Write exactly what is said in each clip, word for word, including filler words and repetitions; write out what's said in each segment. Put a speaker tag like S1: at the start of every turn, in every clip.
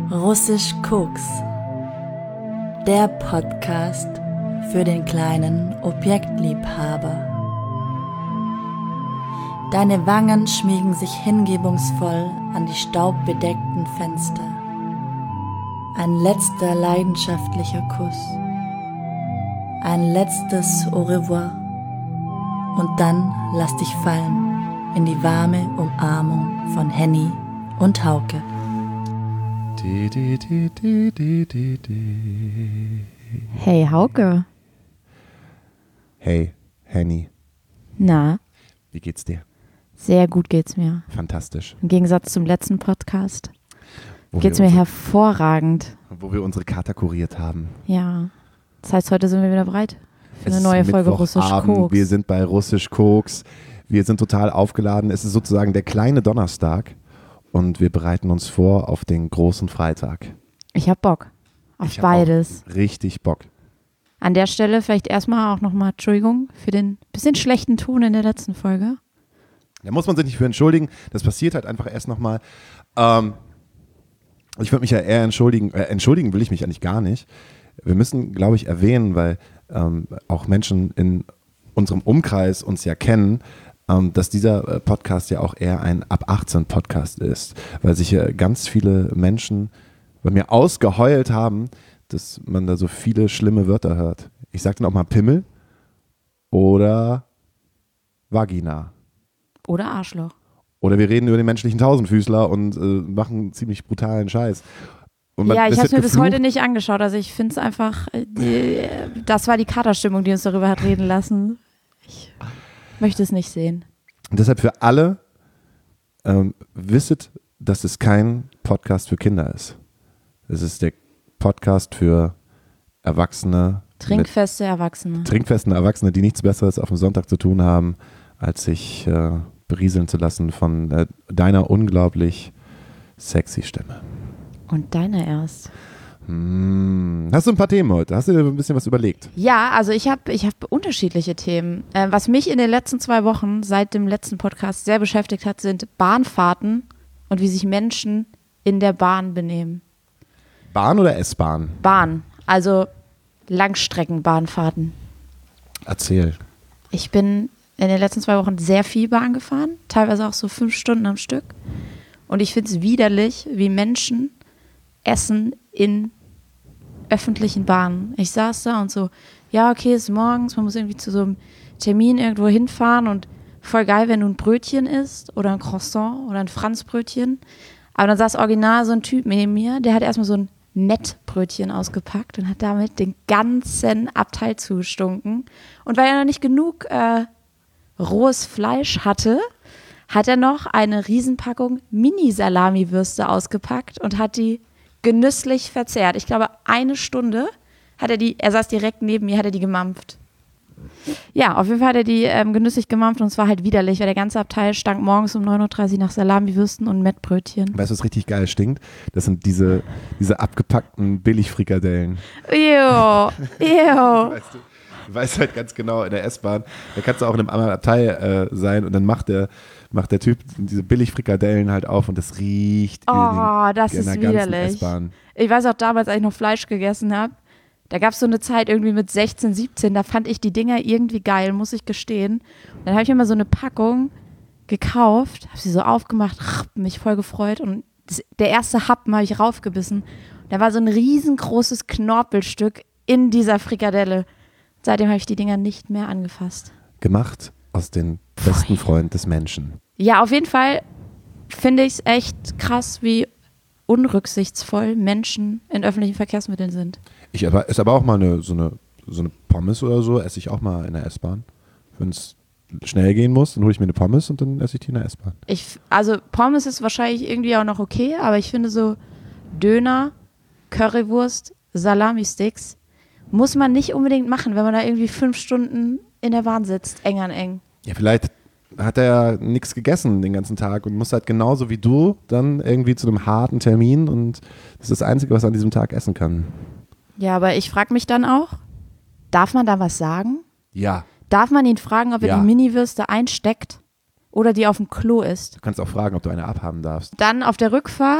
S1: Russisch Koks, der Podcast für den kleinen Objektliebhaber. Deine Wangen schmiegen sich hingebungsvoll an die staubbedeckten Fenster. Ein letzter leidenschaftlicher Kuss, ein letztes Au revoir und dann lass dich fallen in die warme Umarmung von Henny und Hauke.
S2: Die, die, die, die, die, die, die.
S3: Hey Hauke.
S2: Hey Henny.
S3: Na?
S2: Wie geht's dir?
S3: Sehr gut geht's mir.
S2: Fantastisch.
S3: Im Gegensatz zum letzten Podcast
S2: Wo
S3: geht's
S2: wir
S3: mir
S2: unsere,
S3: hervorragend.
S2: Wo wir unsere Kater kuriert haben.
S3: Ja. Das heißt, heute sind wir wieder bereit für
S2: Es
S3: eine
S2: ist
S3: neue Folge Russisch
S2: Mittwochabend.
S3: Koks.
S2: Wir sind bei Russisch Koks. Wir sind total aufgeladen. Es ist sozusagen der kleine Donnerstag und wir bereiten uns vor auf den großen Freitag.
S3: Ich hab Bock auf
S2: Ich hab
S3: beides.
S2: auch richtig Bock.
S3: An der Stelle vielleicht erstmal auch nochmal Entschuldigung für den bisschen schlechten Ton in der letzten Folge.
S2: Da muss man sich nicht für entschuldigen. Das passiert halt einfach erst nochmal. Ähm, ich würde mich ja eher entschuldigen. Äh, entschuldigen will ich mich eigentlich gar nicht. Wir müssen, glaube ich, erwähnen, weil ähm, auch Menschen in unserem Umkreis uns ja kennen, ähm, dass dieser äh, Podcast ja auch eher ein ab achtzehn Podcast ist. Weil sich ja ganz viele Menschen bei mir ausgeheult haben, dass man da so viele schlimme Wörter hört. Ich sage dann auch mal Pimmel oder Vagina.
S3: Oder Arschloch.
S2: Oder wir reden über den menschlichen Tausendfüßler und äh, machen ziemlich brutalen Scheiß. Und man,
S3: Ja, ich
S2: es
S3: habe es
S2: wird
S3: mir bis
S2: geflucht.
S3: heute nicht angeschaut. Also ich finde es einfach, äh, die, das war die Katerstimmung, die uns darüber hat reden lassen. Ich möchte es nicht sehen.
S2: Und deshalb für alle, ähm, wisset, dass es kein Podcast für Kinder ist. Es ist der Podcast für Erwachsene.
S3: Trinkfeste Erwachsene.
S2: Mit trinkfesten Erwachsene, die nichts Besseres auf dem Sonntag zu tun haben, als sich äh, berieseln zu lassen von äh, deiner unglaublich sexy Stimme.
S3: Und deiner erst.
S2: Hm. Hast du ein paar Themen heute? Hast du dir ein bisschen was überlegt?
S3: Ja, also ich habe ich hab unterschiedliche Themen. Äh, was mich in den letzten zwei Wochen seit dem letzten Podcast sehr beschäftigt hat, sind Bahnfahrten und wie sich Menschen in der Bahn benehmen.
S2: Bahn oder S-Bahn?
S3: Bahn, also Langstreckenbahnfahrten.
S2: Erzähl.
S3: Ich bin in den letzten zwei Wochen sehr viel Bahn gefahren, teilweise auch so fünf Stunden am Stück. Und ich finde es widerlich, wie Menschen essen in öffentlichen Bahnen. Ich saß da und so, ja, okay, es ist morgens, man muss irgendwie zu so einem Termin irgendwo hinfahren und voll geil, wenn du ein Brötchen isst oder ein Croissant oder ein Franzbrötchen. Aber dann saß original so ein Typ neben mir, der hat erstmal so ein Mettbrötchen ausgepackt und hat damit den ganzen Abteil zugestunken. Und weil er noch nicht genug äh, rohes Fleisch hatte, hat er noch eine Riesenpackung Mini-Salami-Würste ausgepackt und hat die genüsslich verzehrt. Ich glaube, eine Stunde hat er die, er saß direkt neben mir, hat er die gemampft. Ja, auf jeden Fall hat er die ähm, genüsslich gemampft und es war halt widerlich, weil der ganze Abteil stank morgens um neun Uhr dreißig nach Salami-Würsten und Mettbrötchen.
S2: Weißt du, was richtig geil stinkt? Das sind diese, diese abgepackten Billigfrikadellen.
S3: Ew, ew.
S2: Weißt du, du weißt halt ganz genau, in der S-Bahn, da kannst du auch in einem anderen Abteil äh, sein und dann macht der, macht der Typ diese Billigfrikadellen halt auf und das riecht
S3: Oh,
S2: in, den,
S3: das
S2: in
S3: ist
S2: der ganzen
S3: widerlich.
S2: S-Bahn.
S3: Ich weiß auch damals, als ich noch Fleisch gegessen habe, da gab es so eine Zeit irgendwie mit sechzehn, siebzehn, da fand ich die Dinger irgendwie geil, muss ich gestehen. Und dann habe ich mir mal so eine Packung gekauft, habe sie so aufgemacht, mich voll gefreut und das, der erste Happen habe ich raufgebissen. Und da war so ein riesengroßes Knorpelstück in dieser Frikadelle. Seitdem habe ich die Dinger nicht mehr angefasst.
S2: Gemacht aus dem besten Freund des Menschen.
S3: Ja, auf jeden Fall finde ich es echt krass, wie unrücksichtsvoll Menschen in öffentlichen Verkehrsmitteln sind.
S2: Ich aber, esse aber auch mal eine, so, eine, so eine Pommes oder so, esse ich auch mal in der S-Bahn. Wenn es schnell gehen muss, dann hole ich mir eine Pommes und dann esse ich die in der S-Bahn.
S3: Ich, also Pommes ist wahrscheinlich irgendwie auch noch okay, aber ich finde so Döner, Currywurst, Salami-Sticks muss man nicht unbedingt machen, wenn man da irgendwie fünf Stunden in der Bahn sitzt, eng an eng.
S2: Ja, vielleicht hat er ja nichts gegessen den ganzen Tag und muss halt genauso wie du dann irgendwie zu einem harten Termin und das ist das Einzige, was er an diesem Tag essen kann.
S3: Ja, aber ich frage mich dann auch, darf man da was sagen?
S2: Ja.
S3: Darf man ihn fragen, ob er
S2: Ja.
S3: die Mini-Würste einsteckt oder die auf dem Klo isst?
S2: Du kannst auch fragen, ob du eine abhaben darfst.
S3: Dann auf der Rückfahrt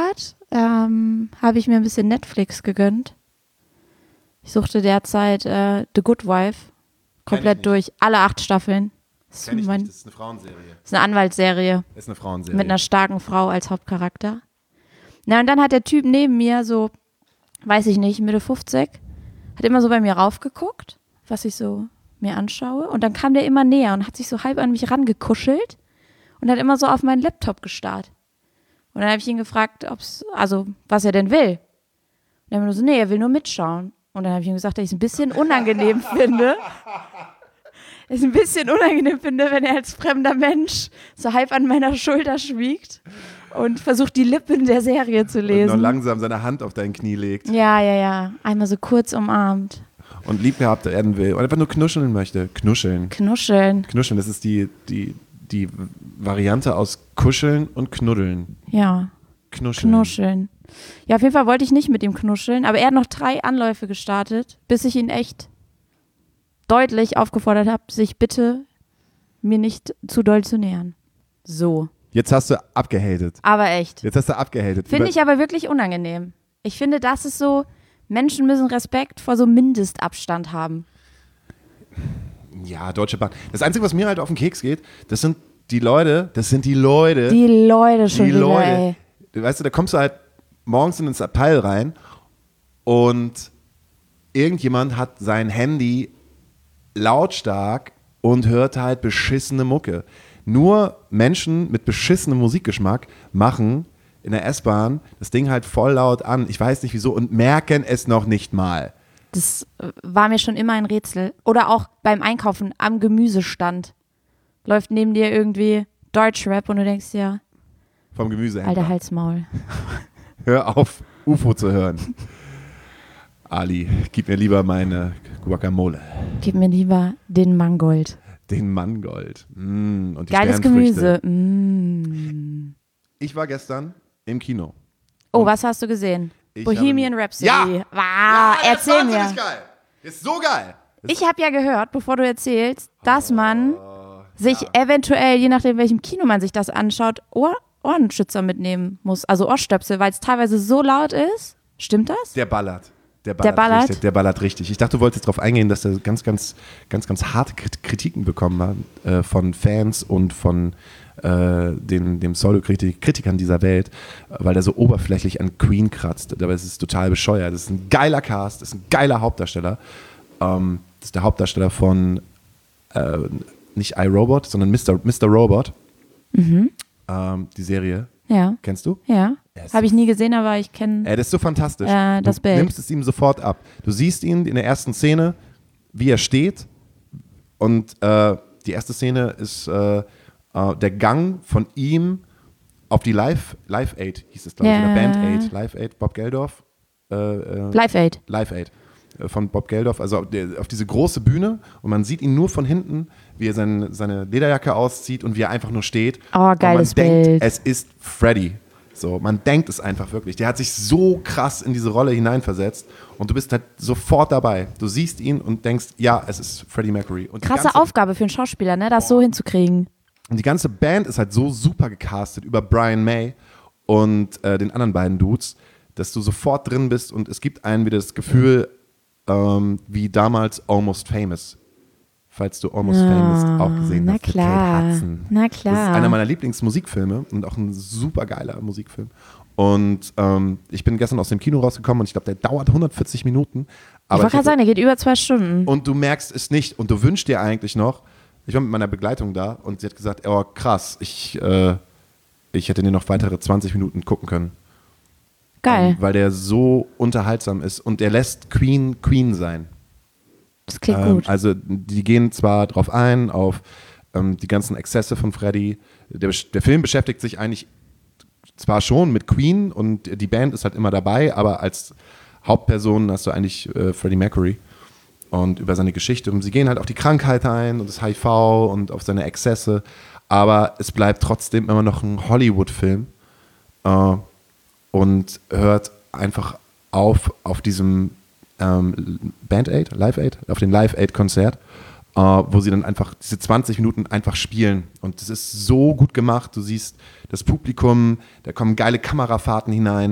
S3: ähm, habe ich mir ein bisschen Netflix gegönnt. Ich suchte derzeit äh, The Good Wife komplett durch, alle acht Staffeln. Das
S2: Kenn ich
S3: mein,
S2: nicht, das ist eine Frauenserie.
S3: Das ist eine Anwaltsserie.
S2: Das ist eine Frauenserie.
S3: Mit einer starken Frau als Hauptcharakter. Na, und dann hat der Typ neben mir so, weiß ich nicht, Mitte fünfzig, hat immer so bei mir raufgeguckt, was ich so mir anschaue. Und dann kam der immer näher und hat sich so halb an mich rangekuschelt und hat immer so auf meinen Laptop gestarrt. Und dann habe ich ihn gefragt, ob's, also was er denn will. Und er hat mir nur so, nee, er will nur mitschauen. Und dann habe ich ihm gesagt, dass ich es ein bisschen unangenehm finde. Es ein bisschen unangenehm finde, wenn er als fremder Mensch so halb an meiner Schulter schwiegt und versucht, die Lippen der Serie zu lesen.
S2: Und noch langsam seine Hand auf dein Knie legt.
S3: Ja, ja, ja. Einmal so kurz umarmt.
S2: Und lieb gehabt werden will. Und einfach nur knuscheln möchte. Knuscheln.
S3: Knuscheln.
S2: Knuscheln, das ist die, die, die Variante aus kuscheln und knuddeln.
S3: Ja.
S2: Knuscheln.
S3: Knuscheln. Ja, auf jeden Fall wollte ich nicht mit ihm knuscheln, aber er hat noch drei Anläufe gestartet, bis ich ihn echt deutlich aufgefordert habe, sich bitte mir nicht zu doll zu nähern. So.
S2: Jetzt hast du abgehatet.
S3: Aber echt.
S2: Jetzt hast du abgehatet.
S3: Finde ich aber wirklich unangenehm. Ich finde, das ist so, Menschen müssen Respekt vor so Mindestabstand haben.
S2: Ja, Deutsche Bahn. Das Einzige, was mir halt auf den Keks geht, das sind die Leute, das sind die Leute.
S3: Die Leute schon
S2: die
S3: wieder,
S2: Leute.
S3: ey.
S2: Du weißt du, da kommst du halt morgens in ins Abteil rein und irgendjemand hat sein Handy lautstark und hört halt beschissene Mucke. Nur Menschen mit beschissenem Musikgeschmack machen in der S-Bahn das Ding halt voll laut an. Ich weiß nicht wieso und merken es noch nicht mal.
S3: Das war mir schon immer ein Rätsel. Oder auch beim Einkaufen am Gemüsestand. Läuft neben dir irgendwie Deutschrap und du denkst dir,
S2: Vom Gemüse.
S3: alter Halsmaul.
S2: Hör auf, U F O zu hören. Ali, gib mir lieber meine Guacamole.
S3: Gib mir lieber den Mangold.
S2: Den Mangold. Mm, und die
S3: Geiles
S2: Sternfrüchte.
S3: Gemüse. Mm.
S2: Ich war gestern im Kino.
S3: Oh, was hast du gesehen?
S2: Ich
S3: Bohemian
S2: habe-
S3: Rhapsody.
S2: Ja!
S3: Wow,
S2: Ja, das ist
S3: erzähl mir.
S2: wahnsinnig geil. Das ist so geil. Das
S3: Ich habe ja gehört, bevor du erzählst, dass man
S2: Oh,
S3: sich
S2: ja.
S3: eventuell, je nachdem, welchem Kino man sich das anschaut, Ohr Ohrenschützer mitnehmen muss. Also Ohrstöpsel, weil es teilweise so laut ist. Stimmt das?
S2: Der ballert. Der ballert,
S3: ballert?
S2: Richtig, der ballert richtig. Ich dachte, du wolltest darauf eingehen, dass er ganz, ganz, ganz, ganz harte Krit- Kritiken bekommen hat äh, von Fans und von äh, den, dem Pseudo-Kritikern dieser Welt, weil er so oberflächlich an Queen kratzt. Dabei ist es total bescheuert. Das ist ein geiler Cast, das ist ein geiler Hauptdarsteller. Ähm, das ist der Hauptdarsteller von äh, nicht iRobot, sondern Mister Mister Robot.
S3: Mhm.
S2: Ähm, die Serie.
S3: Ja.
S2: Kennst du?
S3: Ja.
S2: Er ist
S3: Habe ich nie gesehen, aber ich kenne.
S2: Ey, das ist so fantastisch.
S3: Äh, das
S2: du
S3: Bild.
S2: nimmst es ihm sofort ab. Du siehst ihn in der ersten Szene, wie er steht. Und äh, die erste Szene ist äh, äh, der Gang von ihm auf die Live, Live Aid, hieß es, glaube ich,
S3: Ja.
S2: oder Band Aid. Live Aid, Bob Geldorf. Äh, äh,
S3: Live Aid.
S2: Live Aid äh, von Bob Geldorf, also auf, der, auf diese große Bühne und man sieht ihn nur von hinten, wie er sein, seine Lederjacke auszieht und wie er einfach nur steht.
S3: Oh,
S2: und
S3: geiles
S2: man denkt,
S3: Bild.
S2: es ist Freddy. So, man denkt es einfach wirklich. Der hat sich so krass in diese Rolle hineinversetzt und du bist halt sofort dabei. Du siehst ihn und denkst, ja, es ist Freddie Mercury. Und die
S3: Krasse
S2: ganze,
S3: Aufgabe für einen Schauspieler, ne, das so hinzukriegen.
S2: Und die ganze Band ist halt so super gecastet über Brian May und äh, den anderen beiden Dudes, dass du sofort drin bist und es gibt einem wieder das Gefühl, ähm, wie damals Almost Famous. Falls du Almost
S3: Ah,
S2: Famous auch gesehen
S3: na
S2: hast. mit
S3: klar,
S2: Kate Hudson.
S3: na
S2: Das ist
S3: klar.
S2: einer meiner Lieblingsmusikfilme und auch ein super geiler Musikfilm. Und ähm, ich bin gestern aus dem Kino rausgekommen und ich glaube, der dauert hundertvierzig Minuten.
S3: Ich
S2: Aber
S3: wollte
S2: ich
S3: gerade sagen, der geht über zwei Stunden.
S2: und du merkst es nicht und du wünschst dir eigentlich noch, ich war mit meiner Begleitung da und sie hat gesagt, oh krass, ich, äh, ich hätte dir noch weitere zwanzig Minuten gucken können.
S3: Geil.
S2: Ähm, weil der so unterhaltsam ist und der lässt Queen Queen sein.
S3: Das klingt
S2: Ähm,
S3: gut.
S2: also die gehen zwar drauf ein, auf ähm, die ganzen Exzesse von Freddie. Der, der Film beschäftigt sich eigentlich zwar schon mit Queen und die Band ist halt immer dabei, aber als Hauptperson hast du eigentlich äh, Freddie Mercury und über seine Geschichte. Und sie gehen halt auf die Krankheit ein und das H I V und auf seine Exzesse, aber es bleibt trotzdem immer noch ein Hollywood-Film äh, und hört einfach auf auf diesem ähm, Band Aid, Live Aid, auf dem Live Aid Konzert, äh, wo sie dann einfach diese zwanzig Minuten einfach spielen und das ist so gut gemacht. Du siehst das Publikum, da kommen geile Kamerafahrten hinein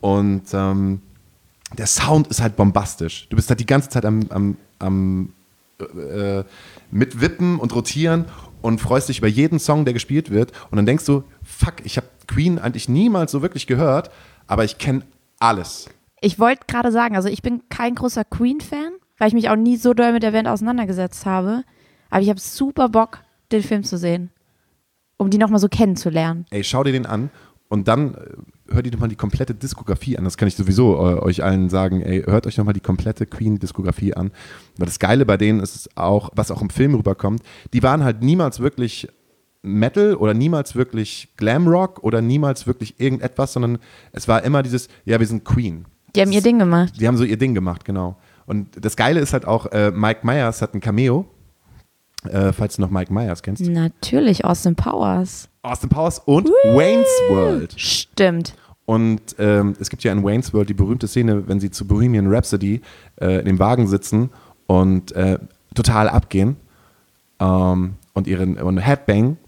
S2: Und ähm, der Sound ist halt bombastisch. Du bist halt die ganze Zeit am, am, am äh, mitwippen und rotieren und freust dich über jeden Song, der gespielt wird. Und dann denkst du, fuck, ich habe Queen eigentlich niemals so wirklich gehört, aber ich kenne alles.
S3: Ich wollte gerade sagen, also ich bin kein großer Queen-Fan, weil ich mich auch nie so doll mit der Band auseinandergesetzt habe. Aber ich habe super Bock, den Film zu sehen, um die nochmal so kennenzulernen.
S2: Ey, schau dir den an und dann äh, hör dir nochmal die komplette Diskografie an. Das kann ich sowieso äh, euch allen sagen. Ey, hört euch nochmal die komplette Queen-Diskografie an. Weil das Geile bei denen ist auch, was auch im Film rüberkommt, die waren halt niemals wirklich Metal oder niemals wirklich Glamrock oder niemals wirklich irgendetwas, sondern es war immer dieses, ja, wir sind Queen.
S3: Die haben ihr Ding gemacht.
S2: Die haben so ihr Ding gemacht, genau. Und das Geile ist halt auch, äh, Mike Myers hat ein Cameo, äh, falls du noch Mike Myers kennst.
S3: Natürlich, Austin Powers.
S2: Austin Powers und
S3: Whee!
S2: Wayne's World.
S3: Stimmt.
S2: Und ähm, es gibt ja in Wayne's World die berühmte Szene, wenn sie zu Bohemian Rhapsody äh, in dem Wagen sitzen und äh, total abgehen ähm, und ihren und Headbang.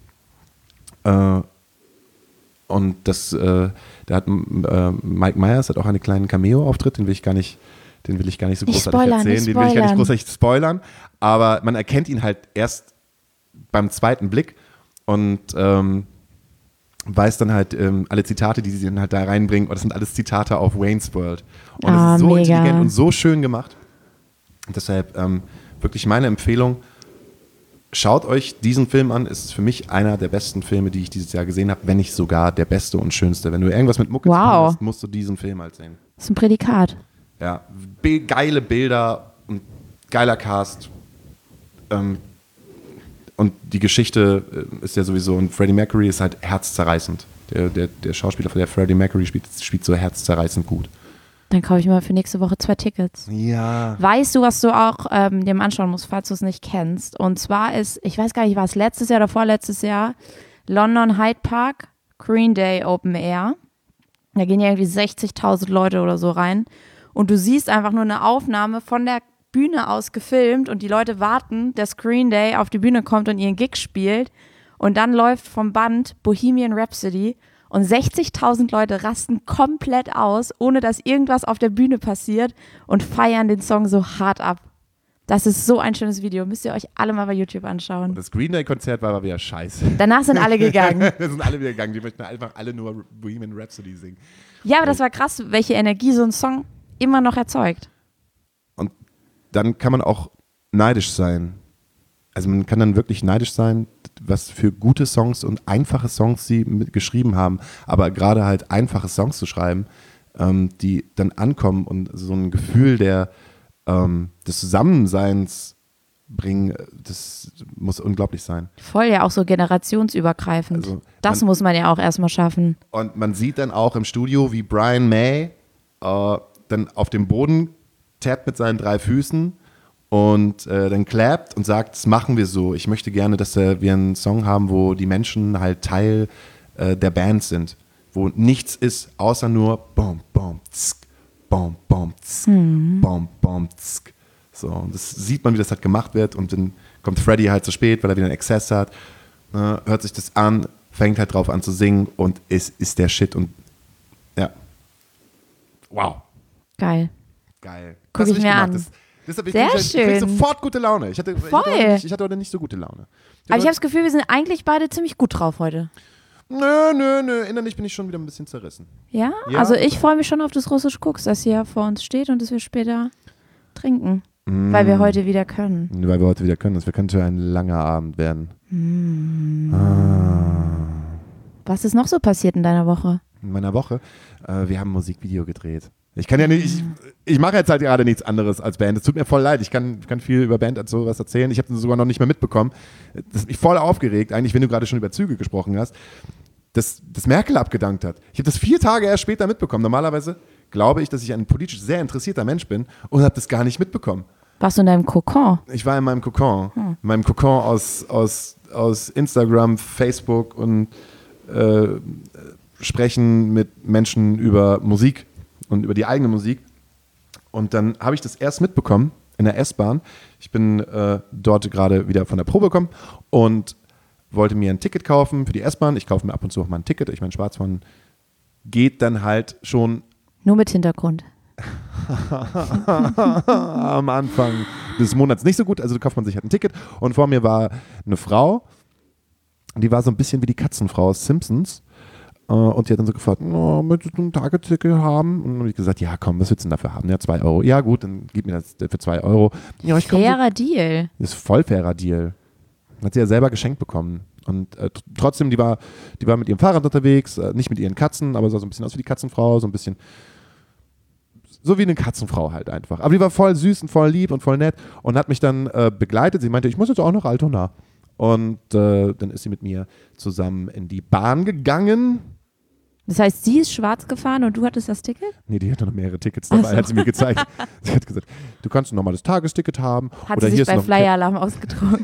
S2: Äh, und das, äh, da hat äh, Mike Myers hat auch einen kleinen Cameo-Auftritt, den will ich gar nicht, den will ich gar nicht so
S3: Nicht
S2: großartig
S3: spoilern,
S2: erzählen,
S3: nicht
S2: den will ich gar nicht
S3: spoilern.
S2: großartig spoilern, aber man erkennt ihn halt erst beim zweiten Blick und ähm, weiß dann halt ähm, alle Zitate, die sie dann halt da reinbringen, und das sind alles Zitate auf Wayne's World. Und
S3: Ah,
S2: das ist so
S3: mega.
S2: intelligent und so schön gemacht. Und deshalb ähm, wirklich meine Empfehlung, schaut euch diesen Film an, ist für mich einer der besten Filme, die ich dieses Jahr gesehen habe, wenn nicht sogar der beste und schönste. Wenn du irgendwas mit Mucke zu tun
S3: Wow.
S2: hast, musst du diesen Film halt sehen.
S3: Das ist ein Prädikat.
S2: Ja, be- geile Bilder und geiler Cast. Ähm, und die Geschichte äh, ist ja sowieso, und Freddie Mercury ist halt herzzerreißend. Der, der, der Schauspieler, der Freddie Mercury spielt, spielt so herzzerreißend gut.
S3: Dann kaufe ich mal für nächste Woche zwei Tickets.
S2: Ja.
S3: Weißt du, was du auch ähm, dem anschauen musst, falls du es nicht kennst? Und zwar ist, ich weiß gar nicht, war es letztes Jahr oder vorletztes Jahr, London Hyde Park, Green Day Open Air. Da gehen ja irgendwie sechzigtausend Leute oder so rein. Und du siehst einfach nur eine Aufnahme von der Bühne aus gefilmt und die Leute warten, dass Green Day auf die Bühne kommt und ihren Gig spielt. Und dann läuft vom Band Bohemian Rhapsody und sechzigtausend Leute rasten komplett aus, ohne dass irgendwas auf der Bühne passiert und feiern den Song so hart ab. Das ist so ein schönes Video. Müsst ihr euch alle mal bei YouTube anschauen.
S2: Das Green Day-Konzert war aber wieder scheiße.
S3: Danach sind alle gegangen.
S2: Da sind alle wieder gegangen. Die möchten einfach alle nur Bohemian Rhapsody singen.
S3: Ja, aber das war krass, welche Energie so ein Song immer noch erzeugt.
S2: Und dann kann man auch neidisch sein. Also man kann dann wirklich neidisch sein, was für gute Songs und einfache Songs sie mit geschrieben haben. Aber gerade halt einfache Songs zu schreiben, ähm, die dann ankommen und so ein Gefühl der, ähm, des Zusammenseins bringen, das muss unglaublich sein.
S3: Voll ja auch so generationsübergreifend.
S2: Also,
S3: das
S2: man-
S3: muss man ja auch erstmal schaffen.
S2: Und man sieht dann auch im Studio, wie Brian May äh, dann auf dem Boden tappt mit seinen drei Füßen und äh, dann clappt und sagt, das machen wir so. Ich möchte gerne, dass äh, wir einen Song haben, wo die Menschen halt Teil äh, der Band sind, wo nichts ist, außer nur bom, bom, tsk, bom, bom, tsk, bom, bom, tsk. So, und das sieht man, wie das halt gemacht wird, und dann kommt Freddie halt zu spät, weil er wieder einen Exzess hat, ne, hört sich das an, fängt halt drauf an zu singen und es ist der Shit und ja. Wow.
S3: Geil.
S2: Geil.
S3: Guck
S2: Das hab
S3: ich mir
S2: gemacht.
S3: an.
S2: Das, deshalb ich
S3: Sehr
S2: krieg, ich krieg
S3: schön.
S2: sofort gute Laune. Ich hatte, ich,
S3: Voll.
S2: hatte heute nicht, ich hatte heute nicht so gute Laune.
S3: Aber ich habe das Gefühl, wir sind eigentlich beide ziemlich gut drauf heute.
S2: Nö, nö, nö. Innerlich bin ich schon wieder ein bisschen zerrissen.
S3: Ja?
S2: Ja.
S3: Also ich freue mich schon auf das russische Koks, das hier vor uns steht und das wir später trinken.
S2: Mm.
S3: Weil wir heute wieder können.
S2: Weil wir heute wieder können. Das könnte ein langer Abend werden.
S3: Mm.
S2: Ah.
S3: Was ist noch so passiert in deiner Woche?
S2: In meiner Woche. Äh, wir haben ein Musikvideo gedreht. Ich kann ja nicht, ich, ich mache jetzt halt gerade nichts anderes als Band. Es tut mir voll leid. Ich kann, kann viel über Band und sowas erzählen. Ich habe das sogar noch nicht mehr mitbekommen. Das hat mich voll aufgeregt, eigentlich, wenn du gerade schon über Züge gesprochen hast, dass, dass Merkel abgedankt hat. Ich habe das vier Tage erst später mitbekommen. Normalerweise glaube ich, dass ich ein politisch sehr interessierter Mensch bin und habe das gar nicht mitbekommen.
S3: Warst du in deinem Kokon?
S2: Ich war in meinem Kokon. In meinem Kokon aus, aus, aus Instagram, Facebook und äh, sprechen mit Menschen über Musik und über die eigene Musik. Und dann habe ich das erst mitbekommen in der S-Bahn. Ich bin äh, dort gerade wieder von der Probe gekommen und wollte mir ein Ticket kaufen für die S-Bahn. Ich kaufe mir ab und zu auch mal ein Ticket. Ich meine, Schwarzfahren geht dann halt schon
S3: Nur mit Hintergrund.
S2: Am Anfang des Monats nicht so gut, also kauft man sich halt ein Ticket und vor mir war eine Frau, die war so ein bisschen wie die Katzenfrau aus Simpsons äh, und die hat dann so gefragt, oh, möchtest du ein Tagesticket haben? Und dann habe ich gesagt, ja komm, was willst du denn dafür haben? Ja, zwei Euro. Ja gut, dann gib mir das für zwei Euro. Ja, ich komm
S3: Fairer
S2: so.
S3: Deal.
S2: Das ist voll fairer Deal. Hat sie ja selber geschenkt bekommen. Und äh, trotzdem, die war, die war mit ihrem Fahrrad unterwegs, äh, nicht mit ihren Katzen, aber sah so ein bisschen aus wie die Katzenfrau, so ein bisschen so wie eine Katzenfrau halt einfach. Aber die war voll süß und voll lieb und voll nett und hat mich dann äh, begleitet. Sie meinte, ich muss jetzt auch nach Altona. Und äh, dann ist sie mit mir zusammen in die Bahn gegangen.
S3: Das heißt, sie ist schwarz gefahren und du hattest das Ticket?
S2: Nee, die hatte noch mehrere Tickets dabei,
S3: Ach so.
S2: hat sie mir gezeigt. Sie hat gesagt, du kannst ein normales Tagesticket haben.
S3: Hat
S2: oder
S3: sie
S2: hier
S3: sich
S2: ist
S3: bei
S2: noch
S3: Flyer-Alarm ausgedruckt.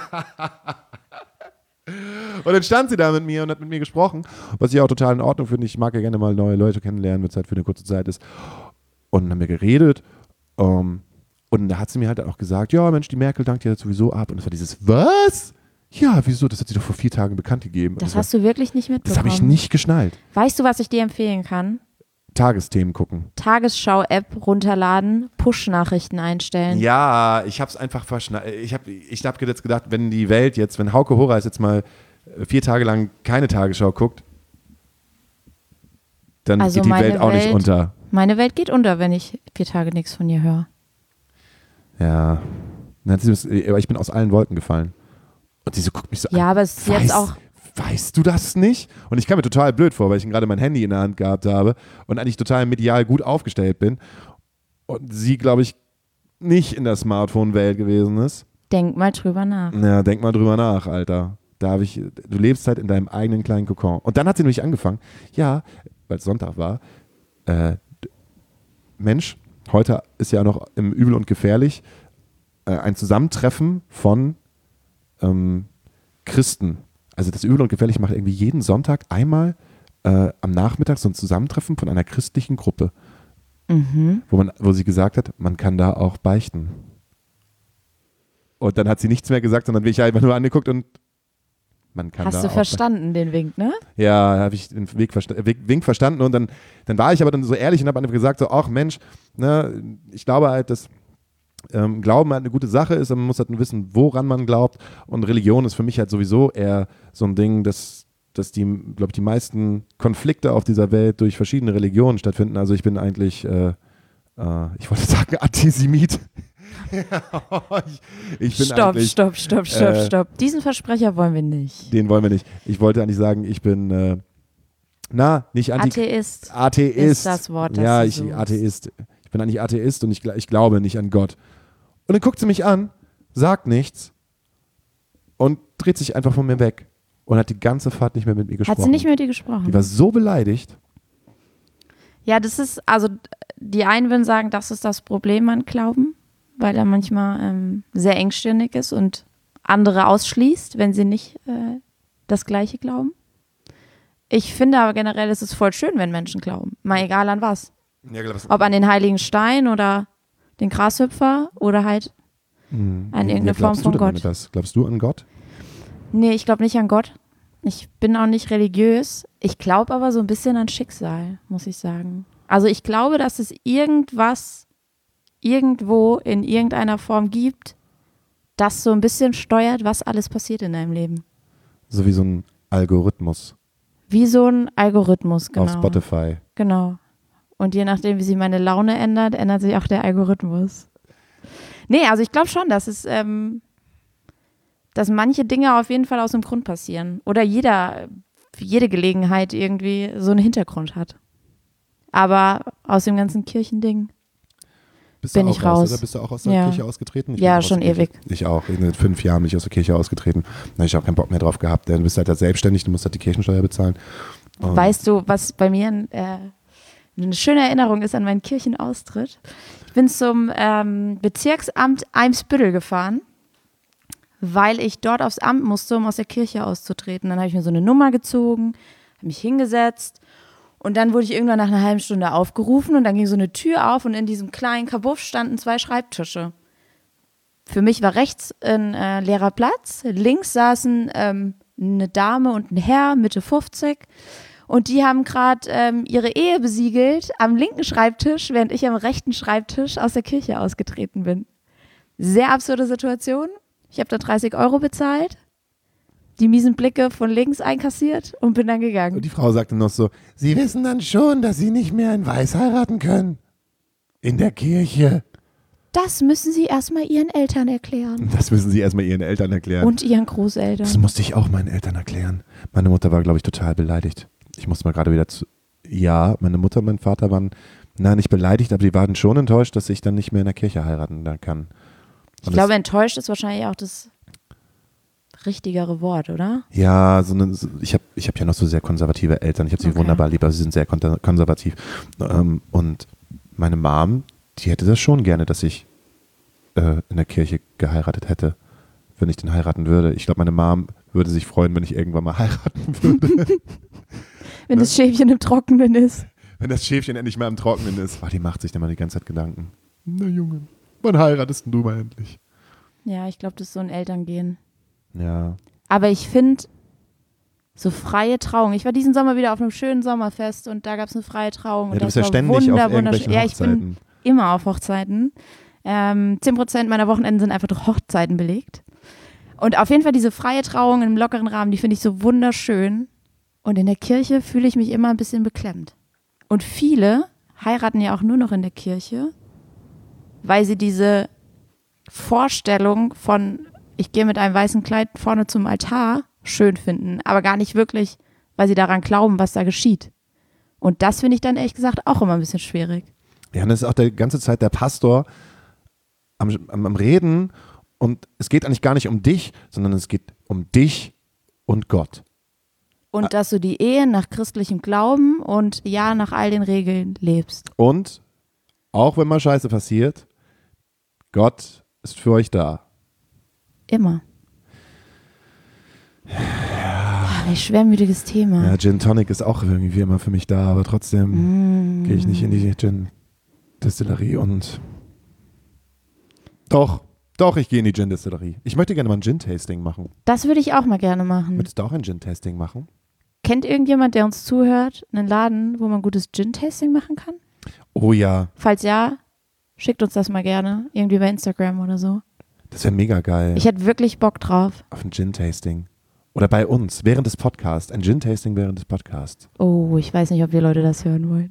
S2: Und dann stand sie da mit mir und hat mit mir gesprochen, was ich auch total in Ordnung finde. Ich mag ja gerne mal neue Leute kennenlernen, wenn es halt für eine kurze Zeit ist. Und dann haben wir geredet. Um, und da hat sie mir halt auch gesagt, ja Mensch, die Merkel dankt dir sowieso ab. Und das war dieses, was? Ja, wieso? Das hat sie doch vor vier Tagen bekannt gegeben.
S3: Das
S2: also,
S3: hast du wirklich nicht mitbekommen?
S2: Das habe ich nicht geschnallt.
S3: Weißt du, was ich dir empfehlen kann?
S2: Tagesthemen gucken.
S3: Tagesschau-App runterladen, Push-Nachrichten einstellen.
S2: Ja, ich habe es einfach verschnallt. Ich habe ich hab jetzt gedacht, wenn die Welt jetzt, wenn Hauke Horace jetzt mal vier Tage lang keine Tagesschau guckt, dann
S3: Also
S2: geht die
S3: meine
S2: Welt auch nicht
S3: Welt-
S2: unter.
S3: Meine Welt geht unter, wenn ich vier Tage nichts von ihr höre.
S2: Ja. Dann hat sie das, aber ich bin aus allen Wolken gefallen. Und sie so guckt mich so
S3: Ja,
S2: an.
S3: aber es ist
S2: Weiß-
S3: jetzt auch.
S2: Weißt du das nicht? Und ich kam mir total blöd vor, weil ich gerade mein Handy in der Hand gehabt habe und eigentlich total medial gut aufgestellt bin. Und sie, glaube ich, nicht in der Smartphone-Welt gewesen ist.
S3: Denk mal drüber nach.
S2: Ja, denk mal drüber nach, Alter. Da habe ich, du lebst halt in deinem eigenen kleinen Kokon. Und dann hat sie nämlich angefangen, ja, weil es Sonntag war, äh, Mensch, heute ist ja noch im Übel und Gefährlich äh, ein Zusammentreffen von ähm, Christen. Also das Übel und Gefährlich macht irgendwie jeden Sonntag einmal äh, am Nachmittag so ein Zusammentreffen von einer christlichen Gruppe,
S3: Mhm.
S2: wo, man, wo sie gesagt hat, man kann da auch beichten. Und dann hat sie nichts mehr gesagt, sondern bin ich einfach nur angeguckt und man kann
S3: Hast
S2: da
S3: du
S2: auch
S3: verstanden, den Wink, ne?
S2: Ja, habe ich den Weg versta- Weg- Wink verstanden und dann, dann war ich aber dann so ehrlich und habe einfach gesagt, so, ach Mensch, ne, ich glaube halt, dass ähm, Glauben halt eine gute Sache ist, aber man muss halt nur wissen, woran man glaubt und Religion ist für mich halt sowieso eher so ein Ding, dass, dass die, glaube ich, die meisten Konflikte auf dieser Welt durch verschiedene Religionen stattfinden. Also ich bin eigentlich, äh, äh, ich wollte sagen Antisemit. ich, ich bin
S3: Stopp,
S2: eigentlich,
S3: stopp, stopp, stopp,
S2: äh,
S3: stopp. Diesen Versprecher wollen wir nicht.
S2: Den wollen wir nicht. Ich wollte eigentlich sagen, ich bin, äh, na, nicht Anti
S3: Atheist.
S2: Atheist.
S3: ist das Wort, das
S2: Ja,
S3: du
S2: ich
S3: suchst.
S2: Atheist. Ich bin eigentlich Atheist und ich, gl- ich glaube nicht an Gott. Und dann guckt sie mich an, sagt nichts und dreht sich einfach von mir weg und hat die ganze Fahrt nicht mehr mit mir gesprochen.
S3: Hat sie nicht mit dir gesprochen?
S2: Die war so beleidigt.
S3: Ja, das ist, also die einen würden sagen, das ist das Problem an Glauben, weil er manchmal ähm, sehr engstirnig ist und andere ausschließt, wenn sie nicht äh, das Gleiche glauben. Ich finde aber generell, es ist voll schön, wenn Menschen glauben. Mal egal an was.
S2: Ja, glaub, was-
S3: Ob an den Heiligen Stein oder den Grashüpfer oder halt
S2: Hm.
S3: an irgendeine
S2: Ja, glaubst
S3: Form
S2: du
S3: von
S2: denn
S3: Gott.
S2: Das? Glaubst du an Gott?
S3: Nee, ich glaube nicht an Gott. Ich bin auch nicht religiös. Ich glaube aber so ein bisschen an Schicksal, muss ich sagen. Also ich glaube, dass es irgendwas irgendwo in irgendeiner Form gibt, das so ein bisschen steuert, was alles passiert in deinem Leben.
S2: So wie so ein Algorithmus
S3: Wie so ein Algorithmus, genau.
S2: auf Spotify.
S3: Genau. Und je nachdem, wie sich meine Laune ändert, ändert sich auch der Algorithmus. Nee, also ich glaube schon, dass es, ähm, dass manche Dinge auf jeden Fall aus dem Grund passieren. Oder jeder, jede Gelegenheit irgendwie so einen Hintergrund hat. Aber aus dem ganzen Kirchending.
S2: Bist
S3: Bin
S2: du
S3: ich
S2: auch
S3: raus.
S2: Oder bist du auch aus der
S3: Ja.
S2: Kirche ausgetreten? Ich
S3: Ja,
S2: bin aus
S3: schon
S2: der Kirche.
S3: ewig.
S2: Ich auch. In fünf Jahren bin ich aus der Kirche ausgetreten. Na, ich habe keinen Bock mehr drauf gehabt. Du bist halt da selbstständig, du musst halt die Kirchensteuer bezahlen. Und
S3: Weißt du, was bei mir äh, eine schöne Erinnerung ist an meinen Kirchenaustritt? Ich bin zum ähm, Bezirksamt Eimsbüttel gefahren, weil ich dort aufs Amt musste, um aus der Kirche auszutreten. Dann habe ich mir so eine Nummer gezogen, habe mich hingesetzt und dann wurde ich irgendwann nach einer halben Stunde aufgerufen und dann ging so eine Tür auf und in diesem kleinen Kabuff standen zwei Schreibtische. Für mich war rechts ein äh, leerer Platz, links saßen ähm, eine Dame und ein Herr, Mitte fünfzig. Und die haben gerade ähm, ihre Ehe besiegelt am linken Schreibtisch, während ich am rechten Schreibtisch aus der Kirche ausgetreten bin. Sehr absurde Situation. Ich habe da dreißig Euro bezahlt, die miesen Blicke von links einkassiert und bin dann gegangen.
S2: Und die Frau sagte noch so, Sie wissen dann schon, dass Sie nicht mehr in Weiß heiraten können. In der Kirche.
S3: Das müssen Sie erstmal Ihren Eltern erklären.
S2: Das müssen Sie erstmal Ihren Eltern erklären.
S3: Und Ihren Großeltern.
S2: Das musste ich auch meinen Eltern erklären. Meine Mutter war, glaube ich, total beleidigt. Ich musste mal gerade wieder zu... Ja, meine Mutter und mein Vater waren, na, nicht beleidigt, aber die waren schon enttäuscht, dass ich dann nicht mehr in der Kirche heiraten kann. Und
S3: ich glaube, enttäuscht ist wahrscheinlich auch das richtigere Wort, oder?
S2: Ja, so eine, ich habe ich hab ja noch so sehr konservative Eltern. Ich habe sie
S3: Okay.
S2: wunderbar lieb, aber sie sind sehr kon- konservativ. Ähm, und meine Mom, die hätte das schon gerne, dass ich äh, in der Kirche geheiratet hätte, wenn ich den heiraten würde. Ich glaube, meine Mom würde sich freuen, wenn ich irgendwann mal heiraten würde.
S3: Wenn das Schäfchen im Trockenen ist.
S2: Wenn das Schäfchen endlich mal im Trockenen ist. Oh, die macht sich dann mal die ganze Zeit Gedanken. Na Junge, wann heiratest denn du mal endlich?
S3: Ja, ich glaube, das ist so ein Elterngehen.
S2: Ja.
S3: Aber ich finde, so freie Trauung. Ich war diesen Sommer wieder auf einem schönen Sommerfest und da gab es eine freie Trauung.
S2: Ja,
S3: und
S2: du bist
S3: das
S2: ja
S3: war
S2: ständig auf
S3: wunder,
S2: irgendwelchen
S3: wunderschön. Ja, ich bin
S2: Hochzeiten.
S3: immer auf Hochzeiten. Ähm, zehn Prozent meiner Wochenenden sind einfach durch Hochzeiten belegt. Und auf jeden Fall diese freie Trauung im lockeren Rahmen, die finde ich so wunderschön. Und in der Kirche fühle ich mich immer ein bisschen beklemmt. Und viele heiraten ja auch nur noch in der Kirche, weil sie diese Vorstellung von, ich gehe mit einem weißen Kleid vorne zum Altar, schön finden, aber gar nicht wirklich, weil sie daran glauben, was da geschieht. Und das finde ich dann ehrlich gesagt auch immer ein bisschen schwierig.
S2: Ja, und das ist auch die ganze Zeit der Pastor am, am, am Reden und es geht eigentlich gar nicht um dich, sondern es geht um dich und Gott.
S3: Und dass du die Ehe nach christlichem Glauben und ja nach all den Regeln lebst.
S2: Und auch wenn mal Scheiße passiert, Gott ist für euch da.
S3: Immer. Ja. Ein schwermütiges Thema.
S2: Ja, Gin Tonic ist auch irgendwie immer für mich da, aber trotzdem
S3: Mm.
S2: gehe ich nicht in die Gin-Distillerie und doch, doch, ich gehe in die Gin-Distillerie. Ich möchte gerne mal ein Gin-Tasting machen.
S3: Das würde ich auch mal gerne machen.
S2: Möchtest du auch ein Gin-Tasting machen?
S3: Kennt irgendjemand, der uns zuhört, einen Laden, wo man gutes Gin-Tasting machen kann?
S2: Oh ja,
S3: Falls ja, schickt uns das mal gerne. Irgendwie bei Instagram oder so.
S2: das wäre mega geil.
S3: Ich hätte wirklich Bock drauf.
S2: Auf ein Gin-Tasting. Oder bei uns, während des Podcasts. Ein Gin-Tasting während des Podcasts.
S3: Oh, ich weiß nicht, ob die Leute das hören wollen.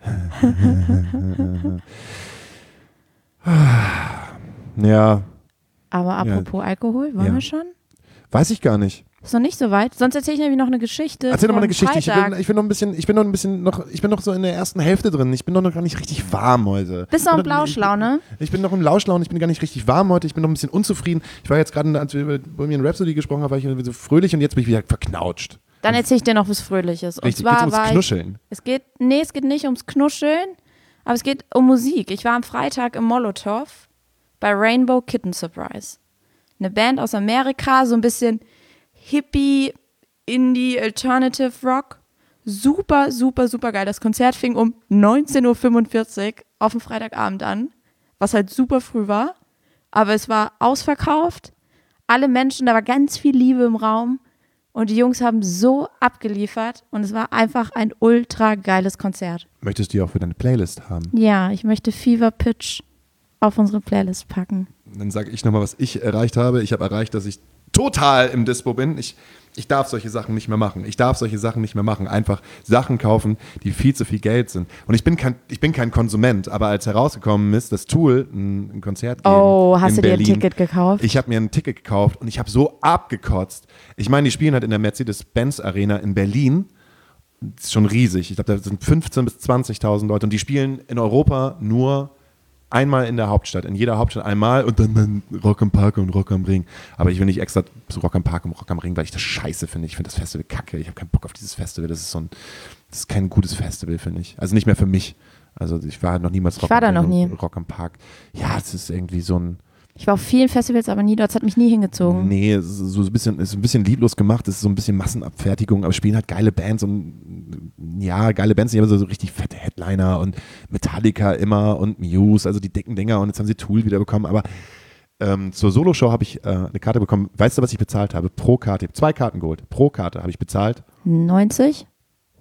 S2: Ja,
S3: Aber apropos Alkohol, wollen
S2: Ja.
S3: wir schon?
S2: weiß ich gar nicht.
S3: Ist noch nicht so weit. Sonst erzähle ich nämlich noch eine Geschichte.
S2: Erzähl doch mal
S3: vom
S2: eine Geschichte. Ich
S3: Freitag.
S2: bin, ich bin noch ein bisschen, ich bin noch ein bisschen noch, ich bin noch so in der ersten Hälfte drin. Ich bin noch gar nicht richtig warm heute.
S3: Bist du
S2: Ich
S3: auch
S2: bin noch-
S3: Blauschlaune?
S2: Ich, ich bin noch im Lauschlaune, ich bin gar nicht richtig warm heute, ich bin noch ein bisschen unzufrieden. Ich war jetzt gerade, als wir über Bohemian Rhapsody gesprochen haben, war ich irgendwie so fröhlich und jetzt bin ich wieder verknautscht.
S3: Dann erzähle ich dir noch was Fröhliches. Und
S2: Richtig,
S3: zwar
S2: geht's ums
S3: war ich,
S2: Knuscheln.
S3: es geht, nee, es geht nicht ums Knuscheln, aber es geht um Musik. Ich war am Freitag im Molotow bei Rainbow Kitten Surprise. Eine Band aus Amerika, so ein bisschen Hippie, Indie, Alternative Rock. Super, super, super geil. Das Konzert fing um neunzehn Uhr fünfundvierzig auf dem Freitagabend an, was halt super früh war. Aber es war ausverkauft. Alle Menschen, da war ganz viel Liebe im Raum. Und die Jungs haben so abgeliefert. Und es war einfach ein ultra geiles Konzert.
S2: Möchtest du die auch für deine Playlist haben?
S3: Ja, ich möchte Fever Pitch auf unsere Playlist packen.
S2: Dann sage ich nochmal, was ich erreicht habe. Ich habe erreicht, dass ich total im Dispo bin. Ich, ich darf solche Sachen nicht mehr machen. Ich darf solche Sachen nicht mehr machen. Einfach Sachen kaufen, die viel zu viel Geld sind. Und ich bin kein, ich bin kein Konsument, aber als herausgekommen ist, dass Tool ein, ein Konzert geben
S3: Oh, hast
S2: in
S3: du dir
S2: Berlin,
S3: ein Ticket gekauft?
S2: Ich habe mir ein Ticket gekauft und ich habe so abgekotzt. Ich meine, die spielen halt in der Mercedes-Benz Arena in Berlin. Das ist schon riesig. Ich glaube, da sind fünfzehntausend bis zwanzigtausend Leute und die spielen in Europa nur einmal in der Hauptstadt, in jeder Hauptstadt einmal und dann, dann Rock am Park und Rock am Ring. Aber ich will nicht extra zu Rock am Park und Rock am Ring, weil ich das scheiße finde. Ich finde das Festival kacke. Ich habe keinen Bock auf dieses Festival. Das ist so ein, das ist kein gutes Festival, finde ich. Also nicht mehr für mich. Also ich war noch niemals Rock
S3: Ich war
S2: am
S3: da
S2: Ring
S3: noch nie.
S2: und Rock am Park. Ja, es ist irgendwie so ein,
S3: Ich war auf vielen Festivals, aber nie dort. Es hat mich nie hingezogen.
S2: nee, es ist so ein bisschen, es ist ein bisschen lieblos gemacht. Es ist so ein bisschen Massenabfertigung, aber spielen halt geile Bands und ja, geile Bands, die haben so, so richtig fette Headliner und Metallica immer und Muse, also die dicken Dinger und jetzt haben sie Tool wieder bekommen, aber ähm, zur Soloshow habe ich äh, eine Karte bekommen. Weißt du, was ich bezahlt habe? Pro Karte. Ich habe zwei Karten geholt. Pro Karte habe ich bezahlt
S3: neunzig?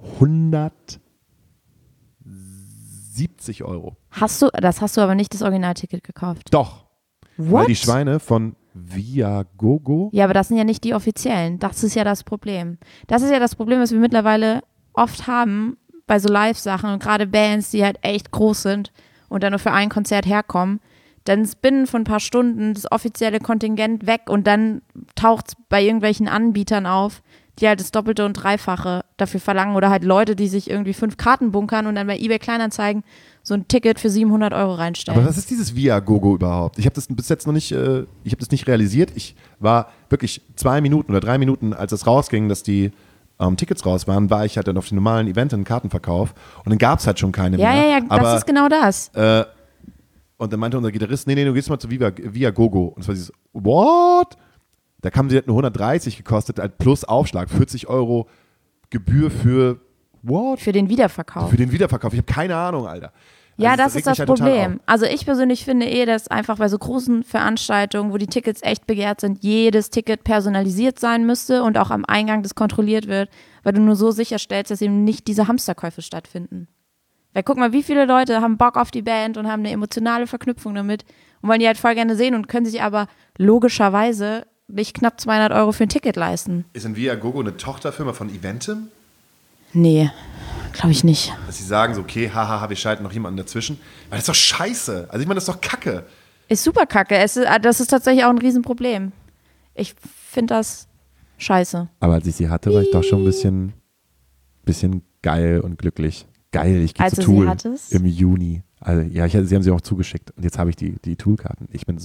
S2: hundertsiebzig Euro.
S3: Hast du, das hast du aber nicht das Originalticket gekauft.
S2: Doch.
S3: What?
S2: Weil die Schweine von Viagogo.
S3: Ja, aber das sind ja nicht die offiziellen. Das ist ja das Problem. Das ist ja das Problem, was wir mittlerweile oft haben bei so Live-Sachen und gerade Bands, die halt echt groß sind und dann nur für ein Konzert herkommen. Dann ist binnen von ein paar Stunden das offizielle Kontingent weg und dann taucht es bei irgendwelchen Anbietern auf, die halt das Doppelte und Dreifache dafür verlangen oder halt Leute, die sich irgendwie fünf Karten bunkern und dann bei eBay Kleinanzeigen so ein Ticket für siebenhundert Euro reinstellen.
S2: Aber was ist dieses Viagogo überhaupt? Ich habe das bis jetzt noch nicht, äh, ich habe das nicht realisiert. Ich war wirklich zwei Minuten oder drei Minuten, als es rausging, dass die ähm, Tickets raus waren, war ich halt dann auf dem normalen Event in Kartenverkauf und dann gab es halt schon keine
S3: ja,
S2: mehr.
S3: Ja, ja, ja,
S2: aber,
S3: das ist genau das.
S2: Äh, und dann meinte unser Gitarrist, nee, nee, du gehst mal zu Via, Viagogo. Und es war dieses, what? Da haben sie halt nur hundertdreißig gekostet, halt plus Aufschlag, vierzig Euro Gebühr für, what?
S3: Für den Wiederverkauf.
S2: Für den Wiederverkauf. Ich habe keine Ahnung, Alter. Also
S3: Ja, das ist das
S2: regt mich halt total
S3: Problem. Also ich persönlich finde eh, dass einfach bei so großen Veranstaltungen, wo die Tickets echt begehrt sind, jedes Ticket personalisiert sein müsste und auch am Eingang das kontrolliert wird, weil du nur so sicherstellst, dass eben nicht diese Hamsterkäufe stattfinden. Weil guck mal, wie viele Leute haben Bock auf die Band und haben eine emotionale Verknüpfung damit und wollen die halt voll gerne sehen und können sich aber logischerweise nicht knapp zweihundert Euro für ein Ticket leisten.
S2: Ist in Viagogo eine Tochterfirma von Eventim?
S3: Nee, glaube ich nicht.
S2: Dass sie sagen so, okay, haha, wir schalten noch jemanden dazwischen. Weil das ist doch scheiße. Also ich meine, das ist doch Kacke.
S3: Ist super kacke. Es ist, das ist tatsächlich auch ein Riesenproblem. Ich finde das scheiße.
S2: Aber als ich sie hatte, war ich doch schon ein bisschen, bisschen geil und glücklich. Geil, ich gehe
S3: Als
S2: zu
S3: du sie
S2: Tool
S3: hattest?
S2: im Juni. Also ja, ich, sie haben sie auch zugeschickt. Und jetzt habe ich die, die Tool-Karten. Ich bin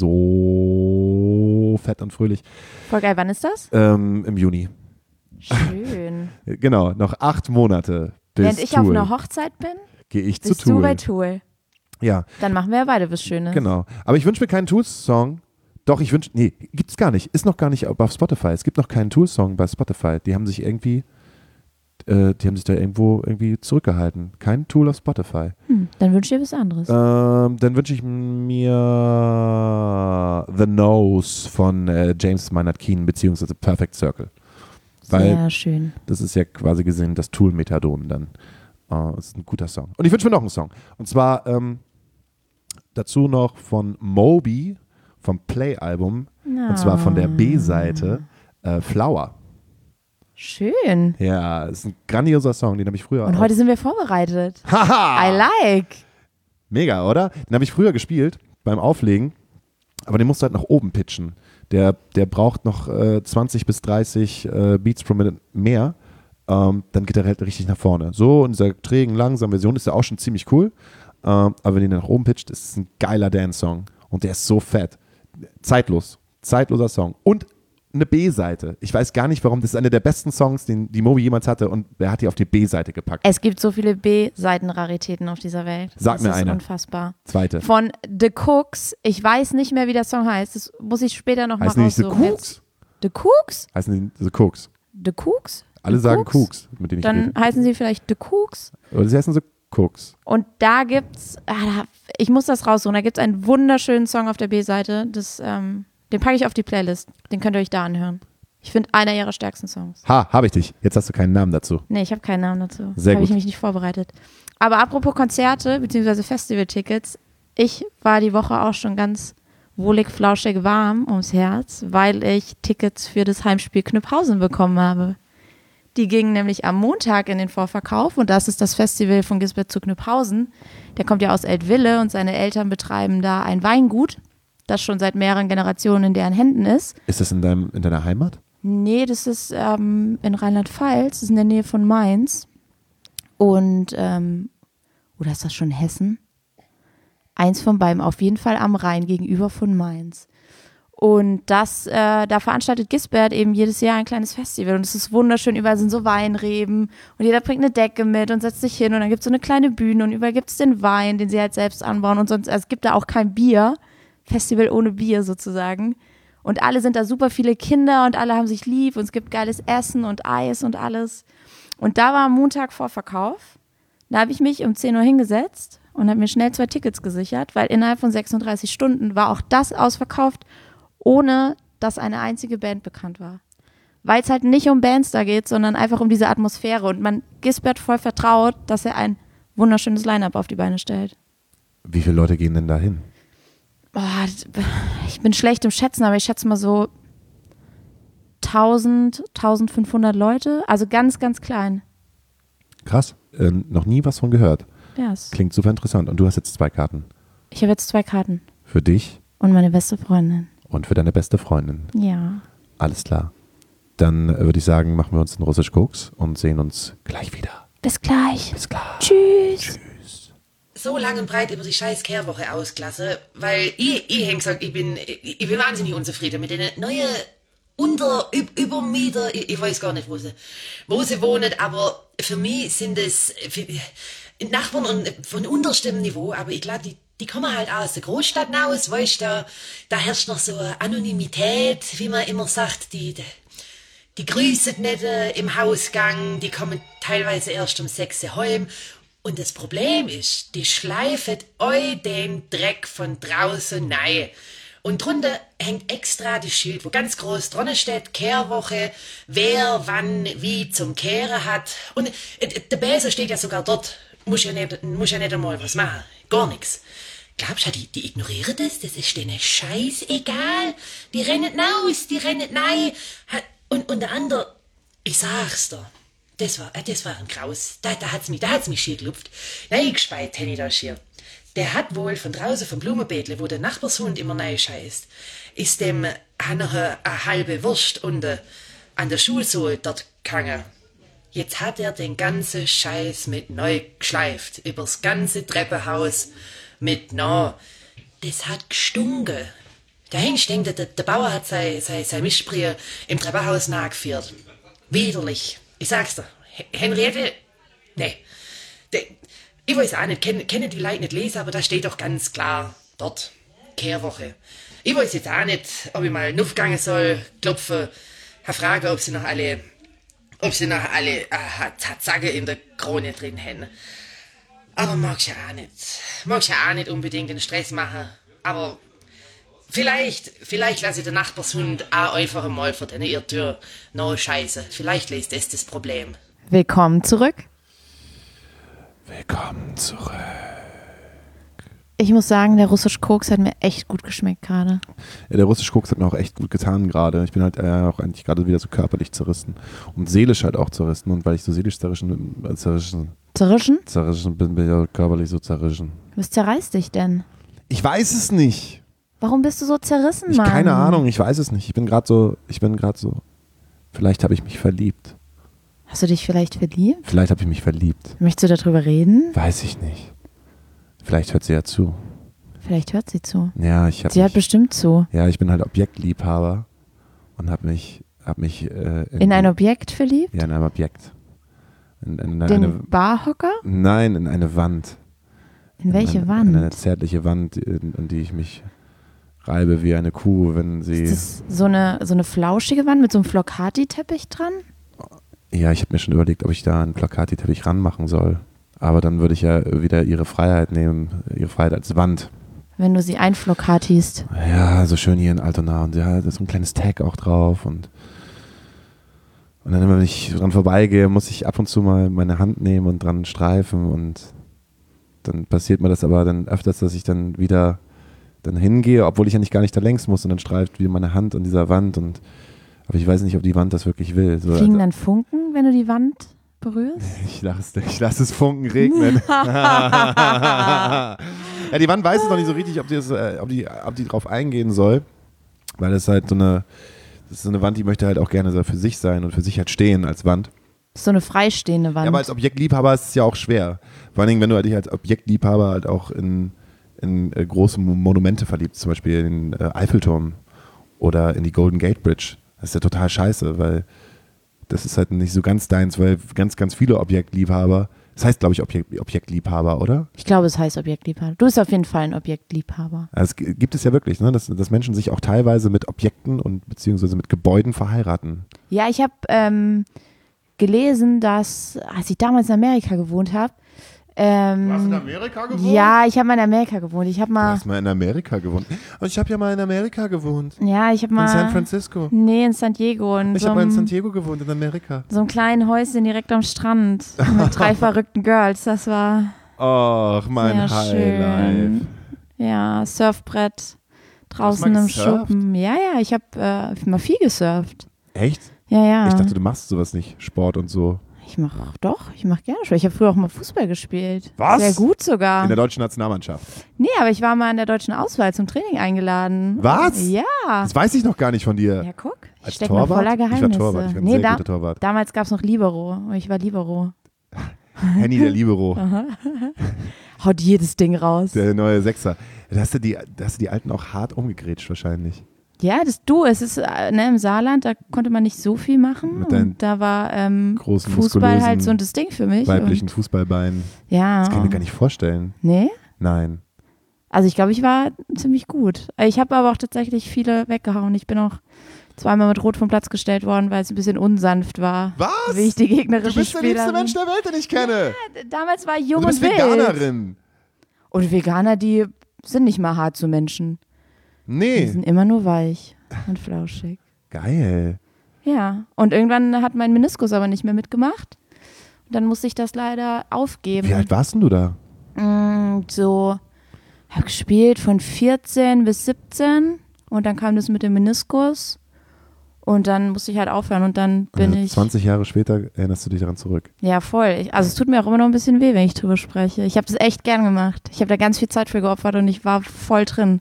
S2: so fett und fröhlich.
S3: Voll geil. Wann ist das?
S2: Ähm, Im Juni.
S3: Schön.
S2: Genau, noch acht Monate bis
S3: Während ich
S2: Tool.
S3: auf einer Hochzeit bin,
S2: gehe ich zu
S3: bist
S2: Tool.
S3: du bei Tool.
S2: Ja,
S3: Dann machen wir ja beide was Schönes.
S2: genau. Aber ich wünsche mir keinen Tool-Song. Doch, ich wünsche, nee, gibt's gar nicht. Ist noch gar nicht auf Spotify. Es gibt noch keinen Tool-Song bei Spotify. Die haben sich irgendwie, äh, die haben sich da irgendwo irgendwie zurückgehalten. Kein Tool auf Spotify.
S3: Hm, dann wünsche ich dir was anderes.
S2: Ähm, dann wünsche ich mir The Nose von äh, James Maynard Keenan beziehungsweise Perfect Circle. Weil
S3: Sehr schön.
S2: das ist ja quasi gesehen das Tool-Methadon dann. Uh, das ist ein guter Song. Und ich wünsche mir noch einen Song. Und zwar ähm, dazu noch von Moby vom Play-Album.
S3: No.
S2: Und zwar von der B-Seite äh, Flower.
S3: Schön.
S2: Ja, das ist ein grandioser Song. Den habe ich früher
S3: Und
S2: auch.
S3: heute sind wir vorbereitet.
S2: Haha!
S3: I like.
S2: Mega, oder? Den habe ich früher gespielt beim Auflegen. Aber den musst du halt nach oben pitchen. Der, der braucht noch äh, zwanzig bis dreißig äh, Beats pro Minute mehr. Ähm, dann geht er halt richtig nach vorne. So in dieser trägen, langsamen Version ist er auch schon ziemlich cool. Ähm, aber wenn ihr den nach oben pitcht, ist es ein geiler Dance-Song. Und der ist so fett. Zeitlos. Zeitloser Song. Und eine B-Seite. Ich weiß gar nicht, warum. Das ist einer der besten Songs, den die Moby jemals hatte. Und wer hat die auf die B-Seite gepackt?
S3: Es gibt so viele B-Seiten-Raritäten auf dieser Welt.
S2: Sag
S3: das
S2: mir
S3: ist
S2: eine.
S3: Unfassbar.
S2: Zweite.
S3: Von The Cooks. Ich weiß nicht mehr, wie der Song heißt. Das muss ich später noch
S2: Heißen die
S3: mal
S2: nicht The
S3: raussuchen.
S2: Cooks?
S3: The Cooks?
S2: Heißen die The Cooks?
S3: The Cooks?
S2: Alle
S3: The
S2: sagen Cooks, mit denen ich
S3: Dann
S2: rede.
S3: heißen sie vielleicht The Cooks.
S2: Oder sie heißen The Cooks.
S3: Und da gibt's, ah, da, ich muss das raussuchen, da gibt's einen wunderschönen Song auf der B-Seite. Das, ähm, den packe ich auf die Playlist. Den könnt ihr euch da anhören. Ich finde, einer ihrer stärksten Songs.
S2: Ha, habe ich dich. Jetzt hast du keinen Namen dazu.
S3: Nee, ich habe keinen Namen dazu.
S2: Sehr
S3: Habe ich
S2: gut.
S3: mich nicht vorbereitet. Aber apropos Konzerte bzw. Festivaltickets, ich war die Woche auch schon ganz wohlig, flauschig warm ums Herz, weil ich Tickets für das Heimspiel Knüpphausen bekommen habe. Die gingen nämlich am Montag in den Vorverkauf und das ist das Festival von Gisbert zu Knüpphausen. Der kommt ja aus Eltville und seine Eltern betreiben da ein Weingut, das schon seit mehreren Generationen in deren Händen ist.
S2: Ist das in, deinem, in deiner Heimat?
S3: Nee, das ist ähm, in Rheinland-Pfalz, das ist in der Nähe von Mainz. Und, ähm, oder ist das schon Hessen? Eins von beiden, auf jeden Fall am Rhein gegenüber von Mainz. Und das, äh, da veranstaltet Gisbert eben jedes Jahr ein kleines Festival und es ist wunderschön, überall sind so Weinreben und jeder bringt eine Decke mit und setzt sich hin und dann gibt es so eine kleine Bühne und überall gibt es den Wein, den sie halt selbst anbauen und sonst, also es gibt da auch kein Bier, Festival ohne Bier sozusagen und alle sind da super viele Kinder und alle haben sich lieb und es gibt geiles Essen und Eis und alles und da war am Montag Vorverkauf, da habe ich mich um zehn Uhr hingesetzt und habe mir schnell zwei Tickets gesichert, weil innerhalb von sechsunddreißig Stunden war auch das ausverkauft, ohne dass eine einzige Band bekannt war. weil es halt nicht um Bands da geht, sondern einfach um diese Atmosphäre. Und man Gisbert voll vertraut, dass er ein wunderschönes Line-Up auf die Beine stellt.
S2: Wie viele Leute gehen denn da hin?
S3: Oh, ich bin schlecht im Schätzen, aber ich schätze mal so tausend, eintausendfünfhundert Leute. Also ganz, ganz klein.
S2: Krass. Äh, noch nie was von gehört.
S3: Ja, es-
S2: Klingt super interessant. Und du hast jetzt zwei Karten.
S3: ich habe jetzt zwei Karten.
S2: Für dich
S3: Und meine beste Freundin.
S2: und für deine beste Freundin.
S3: Ja.
S2: Alles klar. Dann äh, würde ich sagen, machen wir uns einen russisch Koks und sehen uns gleich wieder.
S3: Bis gleich.
S2: Bis gleich.
S3: Tschüss.
S4: So lang und breit über die scheiß Kehrwoche ausgelassen, weil ich, ich hab gesagt, ich bin, ich, ich bin wahnsinnig unzufrieden mit den neuen Unter-, Üb- Übermieter, ich, ich weiß gar nicht, wo sie, wo sie wohnen, aber für mich sind es für, Nachbarn und von unterstem Niveau, aber ich glaube, die, die kommen halt auch aus der Großstadt raus, weißt du, da, da herrscht noch so eine Anonymität, wie man immer sagt, die, die Die grüßen nicht äh, im Hausgang, die kommen teilweise erst um sechs Uhr heim. Und das Problem ist, die schleifen eu den Dreck von draußen rein. Und drunter hängt extra das Schild, wo ganz groß drunter steht, Kehrwoche, wer, wann, wie zum Kehren hat. Und äh, der Bäser steht ja sogar dort, muss ja nicht, muss ja nicht einmal was machen, gar nichts. Glaubst du, die, die ignorieren das? Das ist denen scheißegal. Die rennen raus, die rennen rein. Und, und der andere, ich sag's dir, das war, das war ein Kraus. Da, da hat's mich, da hat's mich schier gelupft. Nein, gespeit, Henny, da schier. Der hat wohl von draußen vom Blumenbeetle, wo der Nachbarshund immer neu scheißt, ist dem hat noch eine, eine halbe Wurst und äh, an der Schulsohle dort gehangen. Jetzt hat er den ganzen Scheiß mit neu geschleift, übers ganze Treppenhaus mit neu. Das hat gestunken. Der Hensch denkt, der, der Bauer hat sein, sein, sein Mischbrühe im Treppenhaus nachgeführt. Widerlich. Ich sag's dir. Henriette? Nee. De, ich weiß auch nicht, kennen kenn die Leute nicht lesen, aber da steht doch ganz klar dort. Kehrwoche. Ich weiß jetzt auch nicht, ob ich mal nuffgangen soll, klopfen, fragen, ob sie noch alle, ob sie noch alle äh, Tatsache in der Krone drin haben. Aber magst ja auch nicht. Magst ja auch nicht unbedingt den Stress machen. Aber Vielleicht, vielleicht lasse ich den Nachbarshund auch einfach mal vor deiner Irrtür noch scheiße. Vielleicht löst das das Problem.
S3: Willkommen zurück.
S2: Willkommen zurück.
S3: Ich muss sagen, der russische Koks hat mir echt gut geschmeckt gerade.
S2: Ja, der russische Koks hat mir auch echt gut getan gerade. Ich bin halt äh, auch eigentlich gerade wieder so körperlich zerrissen. Und seelisch halt auch zerrissen. Und weil ich so seelisch zerrissen, äh, zerrissen,
S3: Zerrischen?
S2: zerrissen bin, bin ich auch körperlich so zerrissen.
S3: Was zerreißt dich denn?
S2: Ich weiß es nicht.
S3: Warum bist du so zerrissen,
S2: Ich,
S3: Mann?
S2: keine Ahnung, ich weiß es nicht. Ich bin gerade so, ich bin gerade so, vielleicht habe ich mich verliebt.
S3: Hast du dich vielleicht verliebt?
S2: Vielleicht habe ich mich verliebt.
S3: Möchtest du darüber reden?
S2: Weiß ich nicht. Vielleicht hört sie ja zu.
S3: Vielleicht hört sie zu.
S2: Ja, ich habe
S3: Sie hört
S2: mich,
S3: bestimmt zu.
S2: ja, ich bin halt Objektliebhaber und habe mich, hab mich äh, in,
S3: In ein
S2: die-
S3: Objekt verliebt?
S2: Ja, in ein Objekt. In, in
S3: Den
S2: eine,
S3: Barhocker?
S2: nein, in eine Wand.
S3: In welche
S2: eine,
S3: Wand?
S2: In eine zärtliche Wand, in, in die ich mich reibe wie eine Kuh, wenn sie.
S3: Ist das so eine, so eine flauschige Wand mit so einem Flocati-Teppich dran?
S2: Ja, ich habe mir schon überlegt, ob ich da einen Plakati-Teppich ranmachen soll. Aber dann würde ich ja wieder ihre Freiheit nehmen, ihre Freiheit als Wand.
S3: Wenn du sie einflocatist.
S2: Ja, so schön hier in Altona. Und ja, da ist so ein kleines Tag auch drauf. Und, und dann, wenn ich dran vorbeigehe, muss ich ab und zu mal meine Hand nehmen und dran streifen. Und dann passiert mir das aber dann öfters, dass ich dann wieder dann hingehe, obwohl ich ja nicht gar nicht da längs muss. Und dann streift wieder meine Hand an dieser Wand. Und aber ich weiß nicht, ob die Wand das wirklich will. So,
S3: Fliegen
S2: also,
S3: dann Funken, wenn du die Wand berührst?
S2: ich lasse ich lass es Funken regnen. Ja, die Wand weiß es noch nicht so richtig, ob die, das, äh, ob die, ob die drauf eingehen soll. Weil das halt so eine, das ist so eine Wand, die möchte halt auch gerne so für sich sein und für sich halt stehen als Wand.
S3: So eine freistehende Wand.
S2: Ja, aber als Objektliebhaber ist es ja auch schwer. Vor allen Dingen, wenn du dich als Objektliebhaber halt auch in, in äh, große Monumente verliebst, zum Beispiel in den äh, Eiffelturm oder in die Golden Gate Bridge. Das ist ja total scheiße, weil das ist halt nicht so ganz deins, weil ganz, ganz viele Objektliebhaber, das heißt, glaube ich, Objekt, Objektliebhaber, oder?
S3: Ich glaube, es heißt Objektliebhaber. Du bist auf jeden Fall ein Objektliebhaber.
S2: Also es g- gibt es ja wirklich, ne? dass, dass Menschen sich auch teilweise mit Objekten und beziehungsweise mit Gebäuden verheiraten.
S3: Ja, ich habe ähm, gelesen, dass, als ich damals in Amerika gewohnt habe, Ähm,
S2: Du hast in Amerika gewohnt?
S3: Ja, ich habe mal in Amerika gewohnt. Ich habe
S2: Du
S3: mal,
S2: hast mal in Amerika gewohnt. Und ich habe ja mal in Amerika gewohnt.
S3: ja, ich habe mal.
S2: In San Francisco.
S3: Nee, in San Diego. In
S2: Ich
S3: so
S2: habe mal in
S3: einem-
S2: San Diego gewohnt, in Amerika.
S3: so einem kleinen Häuschen direkt am Strand mit drei verrückten Girls. Das war
S2: Ach, mein
S3: sehr
S2: Highlight.
S3: schön. Ja, Surfbrett draußen
S2: mal
S3: im
S2: gesurft?
S3: Schuppen. Ja, ja, ich habe äh, mal viel gesurft.
S2: Echt?
S3: Ja, ja.
S2: Ich dachte, du machst sowas nicht, Sport und so.
S3: Ich mach doch, ich mach gerne Sport. Ich habe früher auch mal Fußball gespielt.
S2: Was?
S3: Sehr gut sogar.
S2: In der deutschen Nationalmannschaft.
S3: Nee, aber ich war mal in der deutschen Auswahl zum Training eingeladen.
S2: Was?
S3: Ja.
S2: Das weiß ich noch gar nicht von dir.
S3: Ja, guck. Ich
S2: Als
S3: stecke noch
S2: Torwart?
S3: voller
S2: Ich war
S3: Geheimnisse.
S2: Torwart, ich war ein
S3: nee,
S2: sehr
S3: da,
S2: guter Torwart.
S3: damals gab es noch Libero. Und ich war Libero.
S2: Henny der Libero,
S3: Haut jedes Ding raus.
S2: der neue Sechser. Da hast, du die, da hast du die Alten auch hart umgegrätscht wahrscheinlich.
S3: Ja, das du, es ist äh, ne, im Saarland, da konnte man nicht so viel machen.
S2: Mit deinen
S3: Und da war ähm,
S2: großen,
S3: Fußball
S2: muskulösen,
S3: halt so das Ding für mich.
S2: Weiblichen Fußballbeinen.
S3: Und, ja.
S2: Das kann ich mir gar nicht vorstellen.
S3: Nee?
S2: Nein.
S3: Also ich glaube, ich war ziemlich gut. Ich habe aber auch tatsächlich viele weggehauen. Ich bin auch zweimal mit Rot vom Platz gestellt worden, weil es ein bisschen unsanft war.
S2: Was?
S3: Wie ich die
S2: Du
S3: gegnerische
S2: bist der liebste
S3: Spielerin.
S2: Mensch der Welt, den ich kenne.
S3: Damals war ich jung
S2: Du bist
S3: und wild.
S2: Veganerin.
S3: Und Veganer, die sind nicht mal hart zu Menschen. Die
S2: Nee.
S3: sind immer nur weich und flauschig.
S2: Geil.
S3: Ja, und irgendwann hat mein Meniskus aber nicht mehr mitgemacht. Und dann musste ich das leider aufgeben.
S2: Wie alt warst denn du da?
S3: Mm, so, habe gespielt von vierzehn bis siebzehn und dann kam das mit dem Meniskus und dann musste ich halt aufhören und dann bin
S2: Also
S3: ich,
S2: zwanzig Jahre später erinnerst du dich daran zurück.
S3: ja voll, ich, also es tut mir auch immer noch ein bisschen weh, wenn ich drüber spreche. Ich habe das echt gern gemacht. Ich habe da ganz viel Zeit für geopfert und ich war voll drin.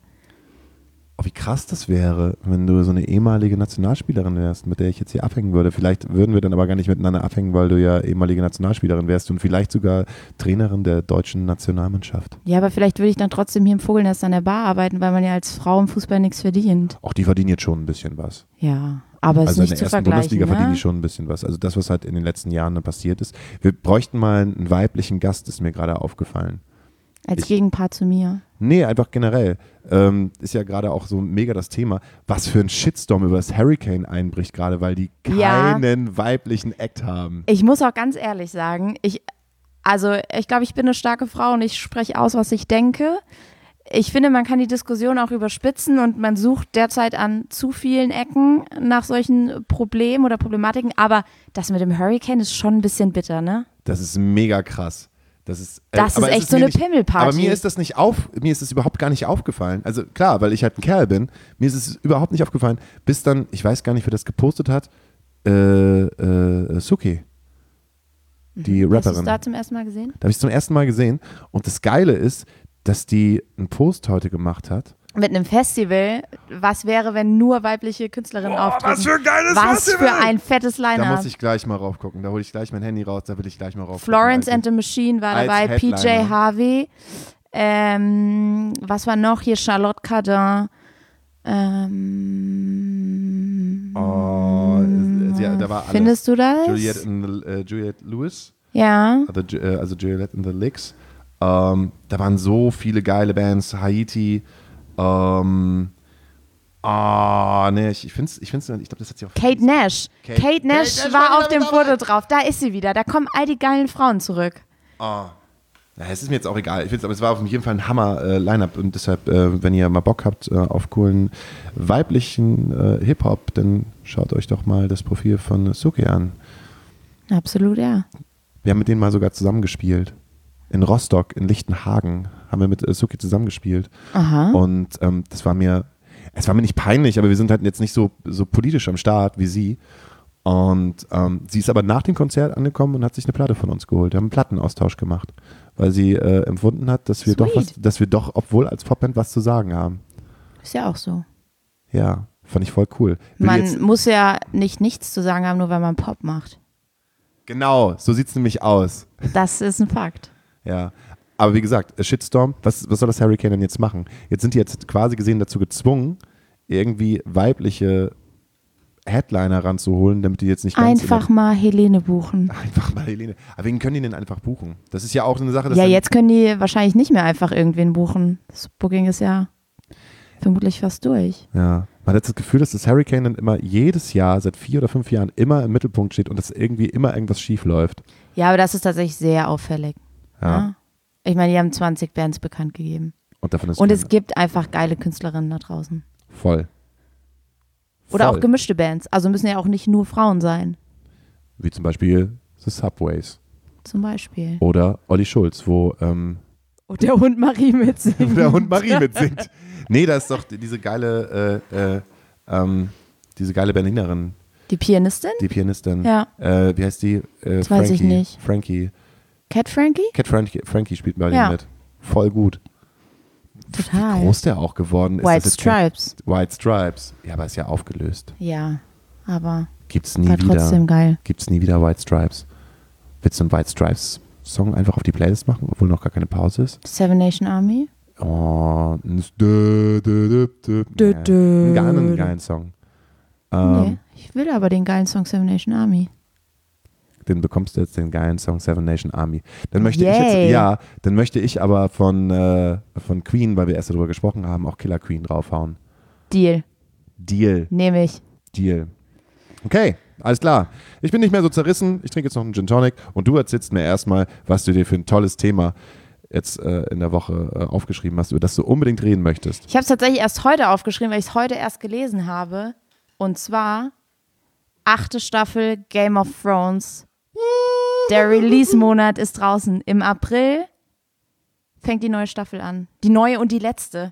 S2: Oh, wie krass das wäre, wenn du so eine ehemalige Nationalspielerin wärst, mit der ich jetzt hier abhängen würde. Vielleicht würden wir dann aber gar nicht miteinander abhängen, weil du ja ehemalige Nationalspielerin wärst und vielleicht sogar Trainerin der deutschen Nationalmannschaft.
S3: Ja, aber vielleicht würde ich dann trotzdem hier im Vogelnest an der Bar arbeiten, weil man ja als Frau im Fußball nichts verdient.
S2: Auch die verdienen jetzt schon ein bisschen was.
S3: Ja, aber es
S2: Also
S3: ist
S2: in
S3: nicht
S2: der
S3: zu
S2: ersten
S3: vergleichen.
S2: Bundesliga verdienen
S3: Ne?
S2: die schon ein bisschen was. Also das, was halt in den letzten Jahren dann passiert ist. Wir bräuchten mal einen weiblichen Gast, ist mir gerade aufgefallen.
S3: Als
S2: Ich-
S3: Gegenpart zu mir.
S2: Nee, einfach generell. Ähm, ist ja gerade auch so mega das Thema, was für ein Shitstorm über das Hurricane einbricht, gerade weil die
S3: Ja.
S2: keinen weiblichen Act haben.
S3: Ich muss auch ganz ehrlich sagen, ich, also ich glaube, ich bin eine starke Frau und ich spreche aus, was ich denke. Ich finde, man kann die Diskussion auch überspitzen und man sucht derzeit an zu vielen Ecken nach solchen Problemen oder Problematiken, aber das mit dem Hurricane ist schon ein bisschen bitter, ne?
S2: Das ist mega krass. Das ist, äh,
S3: Das ist
S2: aber es
S3: echt so
S2: mir
S3: eine
S2: nicht,
S3: Pimmelparty.
S2: Aber mir ist das nicht auf, mir ist das überhaupt gar nicht aufgefallen. Also klar, weil ich halt ein Kerl bin, mir ist es überhaupt nicht aufgefallen, bis dann, ich weiß gar nicht, wer das gepostet hat, äh, äh, Suki, die
S3: Hast du es
S2: Rapperin.
S3: da zum ersten Mal gesehen?
S2: Da habe ich es zum ersten Mal gesehen und das Geile ist, dass die einen Post heute gemacht hat.
S3: Mit einem Festival, was wäre, wenn nur weibliche Künstlerinnen auftreten?
S2: ein geiles
S3: Was für ein fettes
S2: Da
S3: Line-Up.
S2: muss ich gleich mal raufgucken. Da hole ich gleich mein Handy raus, da will ich gleich mal raufgucken.
S3: Florence
S2: Also,
S3: and the Machine war
S2: als
S3: dabei, P J
S2: Headliner.
S3: Harvey, ähm, was war noch hier, Charlotte Cardin, ähm,
S2: Oh, sie, da war alles.
S3: findest du das?
S2: Juliette, in the, äh, Juliette Lewis,
S3: Ja,
S2: also, Ju- äh, also Juliette in the Licks. Ähm, da waren so viele geile Bands, Haiti. Ähm, ah, nee, ich, ich finde es, ich, find's, ich glaube, das hat sie auch.
S3: Kate Nash.
S2: Kate-
S3: Kate, Nash
S2: Kate Nash
S3: war
S2: war
S3: auf
S2: wieder
S3: dem
S2: mit dabei.
S3: Foto drauf, da ist sie wieder, da kommen all die geilen Frauen zurück.
S2: Ah. Ja, es ist mir jetzt auch egal. Ich find's, aber es war auf jeden Fall ein Hammer-Line-Up und deshalb, äh, wenn ihr mal Bock habt äh, auf coolen weiblichen äh, Hip-Hop, dann schaut euch doch mal das Profil von Suki an.
S3: Absolut, ja.
S2: Wir haben mit denen mal sogar zusammengespielt. In Rostock, in Lichtenhagen haben wir mit äh, Suki zusammengespielt.
S3: Aha.
S2: Und ähm, das war mir, es war mir nicht peinlich, aber wir sind halt jetzt nicht so, so politisch am Start wie sie. Und ähm, sie ist aber nach dem Konzert angekommen und hat sich eine Platte von uns geholt. Wir haben einen Plattenaustausch gemacht, weil sie äh, empfunden hat, dass wir
S3: Sweet.
S2: doch was, dass wir doch, obwohl als Popband was zu sagen haben.
S3: Ist ja auch so.
S2: Ja, fand ich voll cool. Will
S3: Man
S2: jetzt,
S3: muss ja nicht nichts zu sagen haben, nur weil man Pop macht.
S2: genau, so sieht es nämlich aus.
S3: Das ist ein Fakt.
S2: Ja. Aber wie gesagt, Shitstorm, was, was soll das Hurricane denn jetzt machen? Jetzt sind die jetzt quasi gesehen dazu gezwungen, irgendwie weibliche Headliner ranzuholen, damit die jetzt nicht ganz
S3: Einfach mal Helene buchen.
S2: über- einfach mal Helene. Aber wen können die denn einfach buchen? Das ist ja auch so eine Sache, dass
S3: Ja,
S2: dann-
S3: jetzt können die wahrscheinlich nicht mehr einfach irgendwen buchen. Das Booking ist ja vermutlich fast durch.
S2: Ja. Man hat das Gefühl, dass das Hurricane dann immer jedes Jahr, seit vier oder fünf Jahren, immer im Mittelpunkt steht und dass irgendwie immer irgendwas schief läuft.
S3: Ja, aber das ist tatsächlich sehr auffällig.
S2: Ja.
S3: Ja. Ich meine, die haben zwanzig Bands bekannt gegeben.
S2: Und, davon ist
S3: Und
S2: keine-
S3: es gibt einfach geile Künstlerinnen da draußen.
S2: Voll.
S3: Oder
S2: Voll.
S3: auch gemischte Bands. Also müssen ja auch nicht nur Frauen sein.
S2: Wie zum Beispiel The Subways.
S3: Zum Beispiel.
S2: Oder Olli Schulz, wo ähm,
S3: Und der Hund Marie mitsingt.
S2: der Hund Marie mitsingt. Nee, da ist doch diese geile, äh, äh, ähm, diese geile Berlinerin,
S3: Die Pianistin?
S2: die Pianistin.
S3: Ja.
S2: Äh, wie heißt die? Äh,
S3: Das weiß ich
S2: Frankie.
S3: nicht.
S2: Frankie.
S3: Cat Frankie?
S2: Cat Frankie, Frankie spielt bei
S3: Ja.
S2: denen mit. Voll gut.
S3: Total.
S2: Wie groß der auch geworden ist.
S3: White
S2: das jetzt kein-
S3: Stripes.
S2: White Stripes. Ja, aber ist ja aufgelöst.
S3: Ja, aber
S2: Gibt's nie
S3: war
S2: wieder.
S3: trotzdem geil.
S2: Gibt's nie wieder White Stripes. Willst du einen White Stripes Song einfach auf die Playlist machen, obwohl noch gar keine Pause ist?
S3: Seven Nation Army?
S2: Oh, ein dö, dö, dö, dö.
S3: Dö,
S2: Nee.
S3: dö.
S2: Einen geilen, einen geilen Song. Ähm,
S3: Nee, ich will aber den geilen Song Seven Nation Army.
S2: Den bekommst du jetzt, den geilen Song Seven Nation Army. Dann möchte ich
S3: Yay.
S2: jetzt, ja, dann möchte ich aber von, äh, von Queen, weil wir erst darüber gesprochen haben, auch Killer Queen draufhauen.
S3: Deal.
S2: Deal,
S3: Nehme ich.
S2: Deal. Okay, alles klar. Ich bin nicht mehr so zerrissen. Ich trinke jetzt noch einen Gin Tonic und du erzählst mir erstmal, was du dir für ein tolles Thema jetzt äh, in der Woche äh, aufgeschrieben hast, über das du unbedingt reden möchtest.
S3: Ich habe es tatsächlich erst heute aufgeschrieben, weil ich es heute erst gelesen habe. Und zwar achte Staffel Game of Thrones. Der Release-Monat ist draußen. Im April fängt die neue Staffel an. Die neue und die letzte.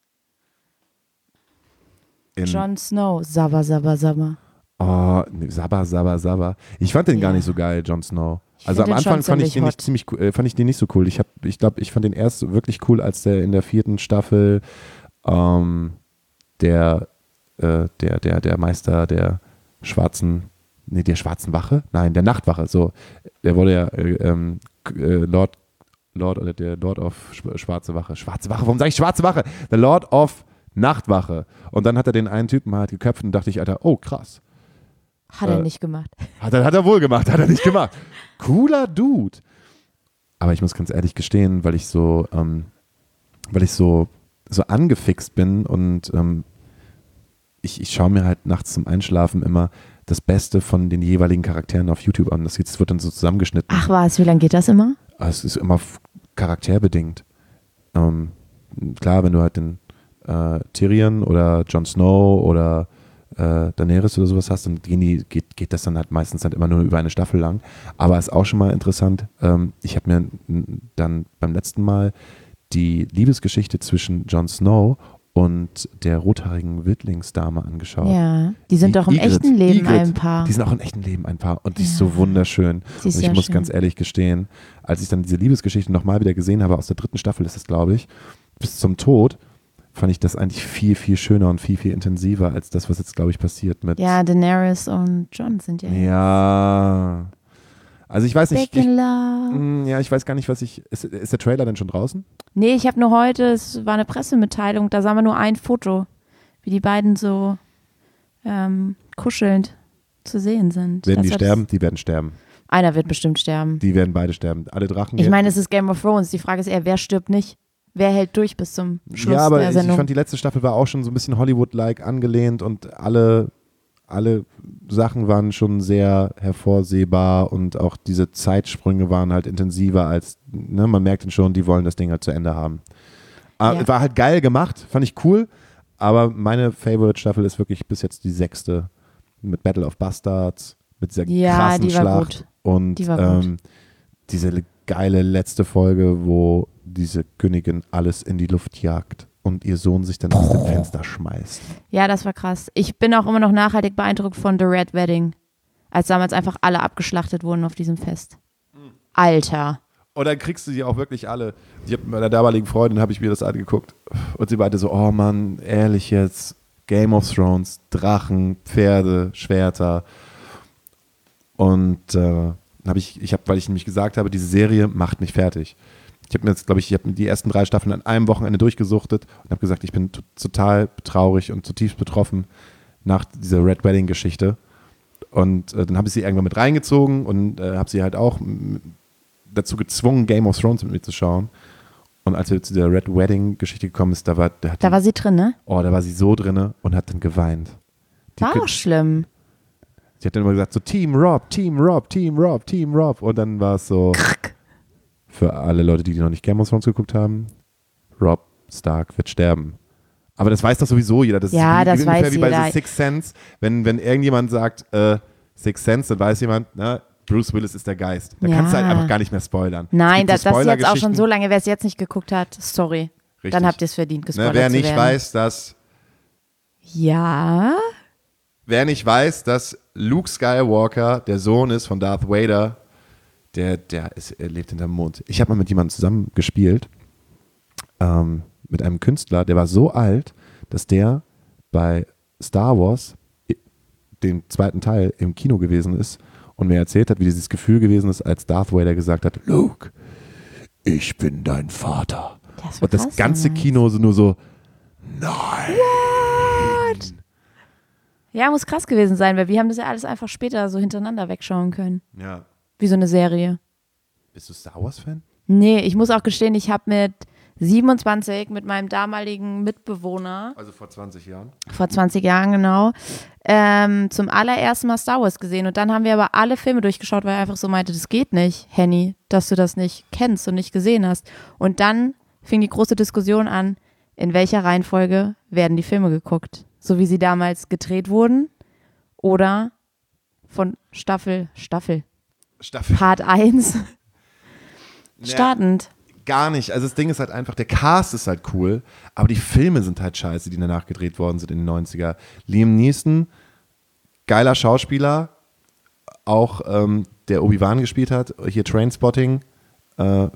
S2: In,
S3: Jon Snow. Sabba, sabba, sabba.
S2: Oh, nee, Sabba, Sabba, Sabba. Ich fand den gar
S3: Ja.
S2: nicht so geil, Jon Snow.
S3: Ich
S2: Also
S3: find
S2: am
S3: den schon
S2: Anfang fand ich
S3: ziemlich
S2: den nicht
S3: hot.
S2: ziemlich cool, äh, fand ich den nicht so cool. Ich habe, ich glaube, ich fand den erst wirklich cool, als der in der vierten Staffel ähm, der, äh, der, der, der Meister der schwarzen, nee, der schwarzen Wache? Nein, der Nachtwache. So, der wurde ja äh, ähm, k- äh, Lord, Lord oder der Lord of Sch- Schwarze Wache. Schwarze Wache, warum sage ich Schwarze Wache? The Lord of Nachtwache. Und dann hat er den einen Typen halt geköpft und dachte ich, Alter, oh krass.
S3: Hat
S2: Äh,
S3: er nicht gemacht.
S2: Hat er, hat er wohl gemacht, hat er nicht gemacht. Cooler Dude. Aber ich muss ganz ehrlich gestehen, weil ich so, ähm, weil ich so, so angefixt bin und ähm, ich, ich schaue mir halt nachts zum Einschlafen immer das Beste von den jeweiligen Charakteren auf YouTube an. Das wird dann so zusammengeschnitten.
S3: Ach was, wie lange geht das immer?
S2: Aber es ist immer f- charakterbedingt. Ähm, klar, wenn du halt den äh, Tyrion oder Jon Snow oder äh, Daenerys oder sowas hast, dann gehen die, geht, geht das dann halt meistens halt immer nur über eine Staffel lang. Aber ist auch schon mal interessant. Ähm, ich habe mir n- dann beim letzten Mal die Liebesgeschichte zwischen Jon Snow und der rothaarigen Wildlingsdame angeschaut.
S3: Ja, die sind
S2: I-
S3: doch im
S2: Ygritte,
S3: echten Leben
S2: Ygritte.
S3: ein Paar.
S2: Die sind auch im echten Leben ein Paar und die ist
S3: Ja.
S2: so wunderschön.
S3: Sie ist
S2: und ich
S3: sehr
S2: muss
S3: schön.
S2: ganz ehrlich gestehen, als ich dann diese Liebesgeschichte nochmal wieder gesehen habe, aus der dritten Staffel ist es, glaube ich, bis zum Tod, fand ich das eigentlich viel, viel schöner und viel, viel intensiver als das, was jetzt, glaube ich, passiert mit.
S3: Ja, Daenerys und Jon sind ja.
S2: Ja. Also ich weiß nicht.
S3: Back
S2: Ich,
S3: in love.
S2: mh, ja, ich weiß gar nicht, was ich. Ist, ist der Trailer denn schon draußen?
S3: Nee, ich habe nur heute, es war eine Pressemitteilung, da sah man nur ein Foto, wie die beiden so ähm, kuschelnd zu sehen sind.
S2: Werden die
S3: Deshalb
S2: sterben? Die werden sterben.
S3: ist- Einer wird bestimmt sterben.
S2: Die werden beide sterben. Alle Drachen.
S3: Ich meine, es ist Game of Thrones. Die Frage ist eher, wer stirbt nicht? Wer hält durch bis zum Schluss
S2: ja, aber
S3: der
S2: ich, ich
S3: Sendung?
S2: fand, die letzte Staffel war auch schon so ein bisschen Hollywood-like angelehnt und alle, alle Sachen waren schon sehr hervorsehbar und auch diese Zeitsprünge waren halt intensiver als, ne, man merkt schon, die wollen das Ding halt zu Ende haben. Aber
S3: Ja.
S2: war halt geil gemacht, fand ich cool, aber meine Favorite-Staffel ist wirklich bis jetzt die sechste mit Battle of Bastards, mit dieser
S3: Ja,
S2: krassen
S3: die war
S2: Schlacht
S3: gut.
S2: und
S3: Die war gut.
S2: ähm, diese geile letzte Folge, wo diese Königin alles in die Luft jagt und ihr Sohn sich dann aus dem Fenster schmeißt.
S3: Ja, das war krass. Ich bin auch immer noch nachhaltig beeindruckt von The Red Wedding, als damals einfach alle abgeschlachtet wurden auf diesem Fest. Alter.
S2: Und dann kriegst du die auch wirklich alle. Ich habe mit meiner damaligen Freundin, habe ich mir das angeguckt und sie meinte so, oh Mann, ehrlich jetzt, Game of Thrones, Drachen, Pferde, Schwerter und äh, habe ich, ich habe, weil ich nämlich gesagt habe, diese Serie macht mich fertig. Ich habe mir jetzt, glaube ich, ich habe die ersten drei Staffeln an einem Wochenende durchgesuchtet und habe gesagt, ich bin t- total traurig und zutiefst betroffen nach dieser Red Wedding-Geschichte. Und äh, dann habe ich sie irgendwann mit reingezogen und äh, habe sie halt auch m- dazu gezwungen, Game of Thrones mit mir zu schauen. Und als wir zu der Red Wedding-Geschichte gekommen ist, da war, da hat
S3: Da
S2: die,
S3: war sie drin, ne?
S2: oh, da war sie so drinne und hat dann geweint. Die
S3: War
S2: Kü-
S3: auch schlimm.
S2: Sie hat dann immer gesagt, so Team Rob, Team Rob, Team Rob, Team Rob. Und dann war es so, für alle Leute, die, die noch nicht Game of Thrones geguckt haben, Robb Stark wird sterben. Aber das weiß doch sowieso jeder. Das
S3: Ja,
S2: ist wie,
S3: das
S2: wie ungefähr
S3: weiß
S2: wie bei
S3: jeder.
S2: The Sixth Sense. Wenn, wenn irgendjemand sagt, äh, Sixth Sense, dann weiß jemand, na, Bruce Willis ist der Geist. Da
S3: Ja.
S2: kannst du halt einfach gar nicht mehr spoilern.
S3: Nein,
S2: Es
S3: das,
S2: gibt so
S3: das ist jetzt auch schon
S2: Spoilergeschichten.
S3: so lange, wer es jetzt nicht geguckt hat, sorry.
S2: Richtig.
S3: Dann habt ihr es verdient,
S2: Ne,
S3: gespoilert
S2: wer
S3: zu
S2: nicht
S3: werden.
S2: weiß, dass
S3: Ja,
S2: Wer nicht weiß, dass Luke Skywalker der Sohn ist von Darth Vader, der, der ist, er lebt hinterm Mond. Ich habe mal mit jemandem zusammen gespielt, ähm, mit einem Künstler, der war so alt, dass der bei Star Wars, dem zweiten Teil, im Kino gewesen ist und mir erzählt hat, wie dieses Gefühl gewesen ist, als Darth Vader gesagt hat, Luke, ich bin dein Vater.
S3: das war
S2: Und das
S3: krass
S2: ganze
S3: damals.
S2: Kino so nur so, nein.
S3: Ja, muss krass gewesen sein, weil wir haben das ja alles einfach später so hintereinander wegschauen können.
S2: Ja.
S3: Wie so eine Serie.
S2: Bist du Star Wars-Fan?
S3: Nee, ich muss auch gestehen, ich habe mit siebenundzwanzig mit meinem damaligen Mitbewohner,
S2: Also vor zwanzig Jahren.
S3: vor zwanzig Jahren genau, ähm, zum allerersten Mal Star Wars gesehen. Und dann haben wir aber alle Filme durchgeschaut, weil er einfach so meinte, das geht nicht, Henny, dass du das nicht kennst und nicht gesehen hast. Und dann fing die große Diskussion an, in welcher Reihenfolge werden die Filme geguckt. So wie sie damals gedreht wurden oder von Staffel, Staffel,
S2: Staffel.
S3: Part eins startend.
S2: Gar nicht. Also das Ding ist halt einfach, der Cast ist halt cool, aber die Filme sind halt scheiße, die danach gedreht worden sind in den neunziger. Liam Neeson, geiler Schauspieler, auch ähm, der Obi-Wan gespielt hat, hier Trainspotting, äh,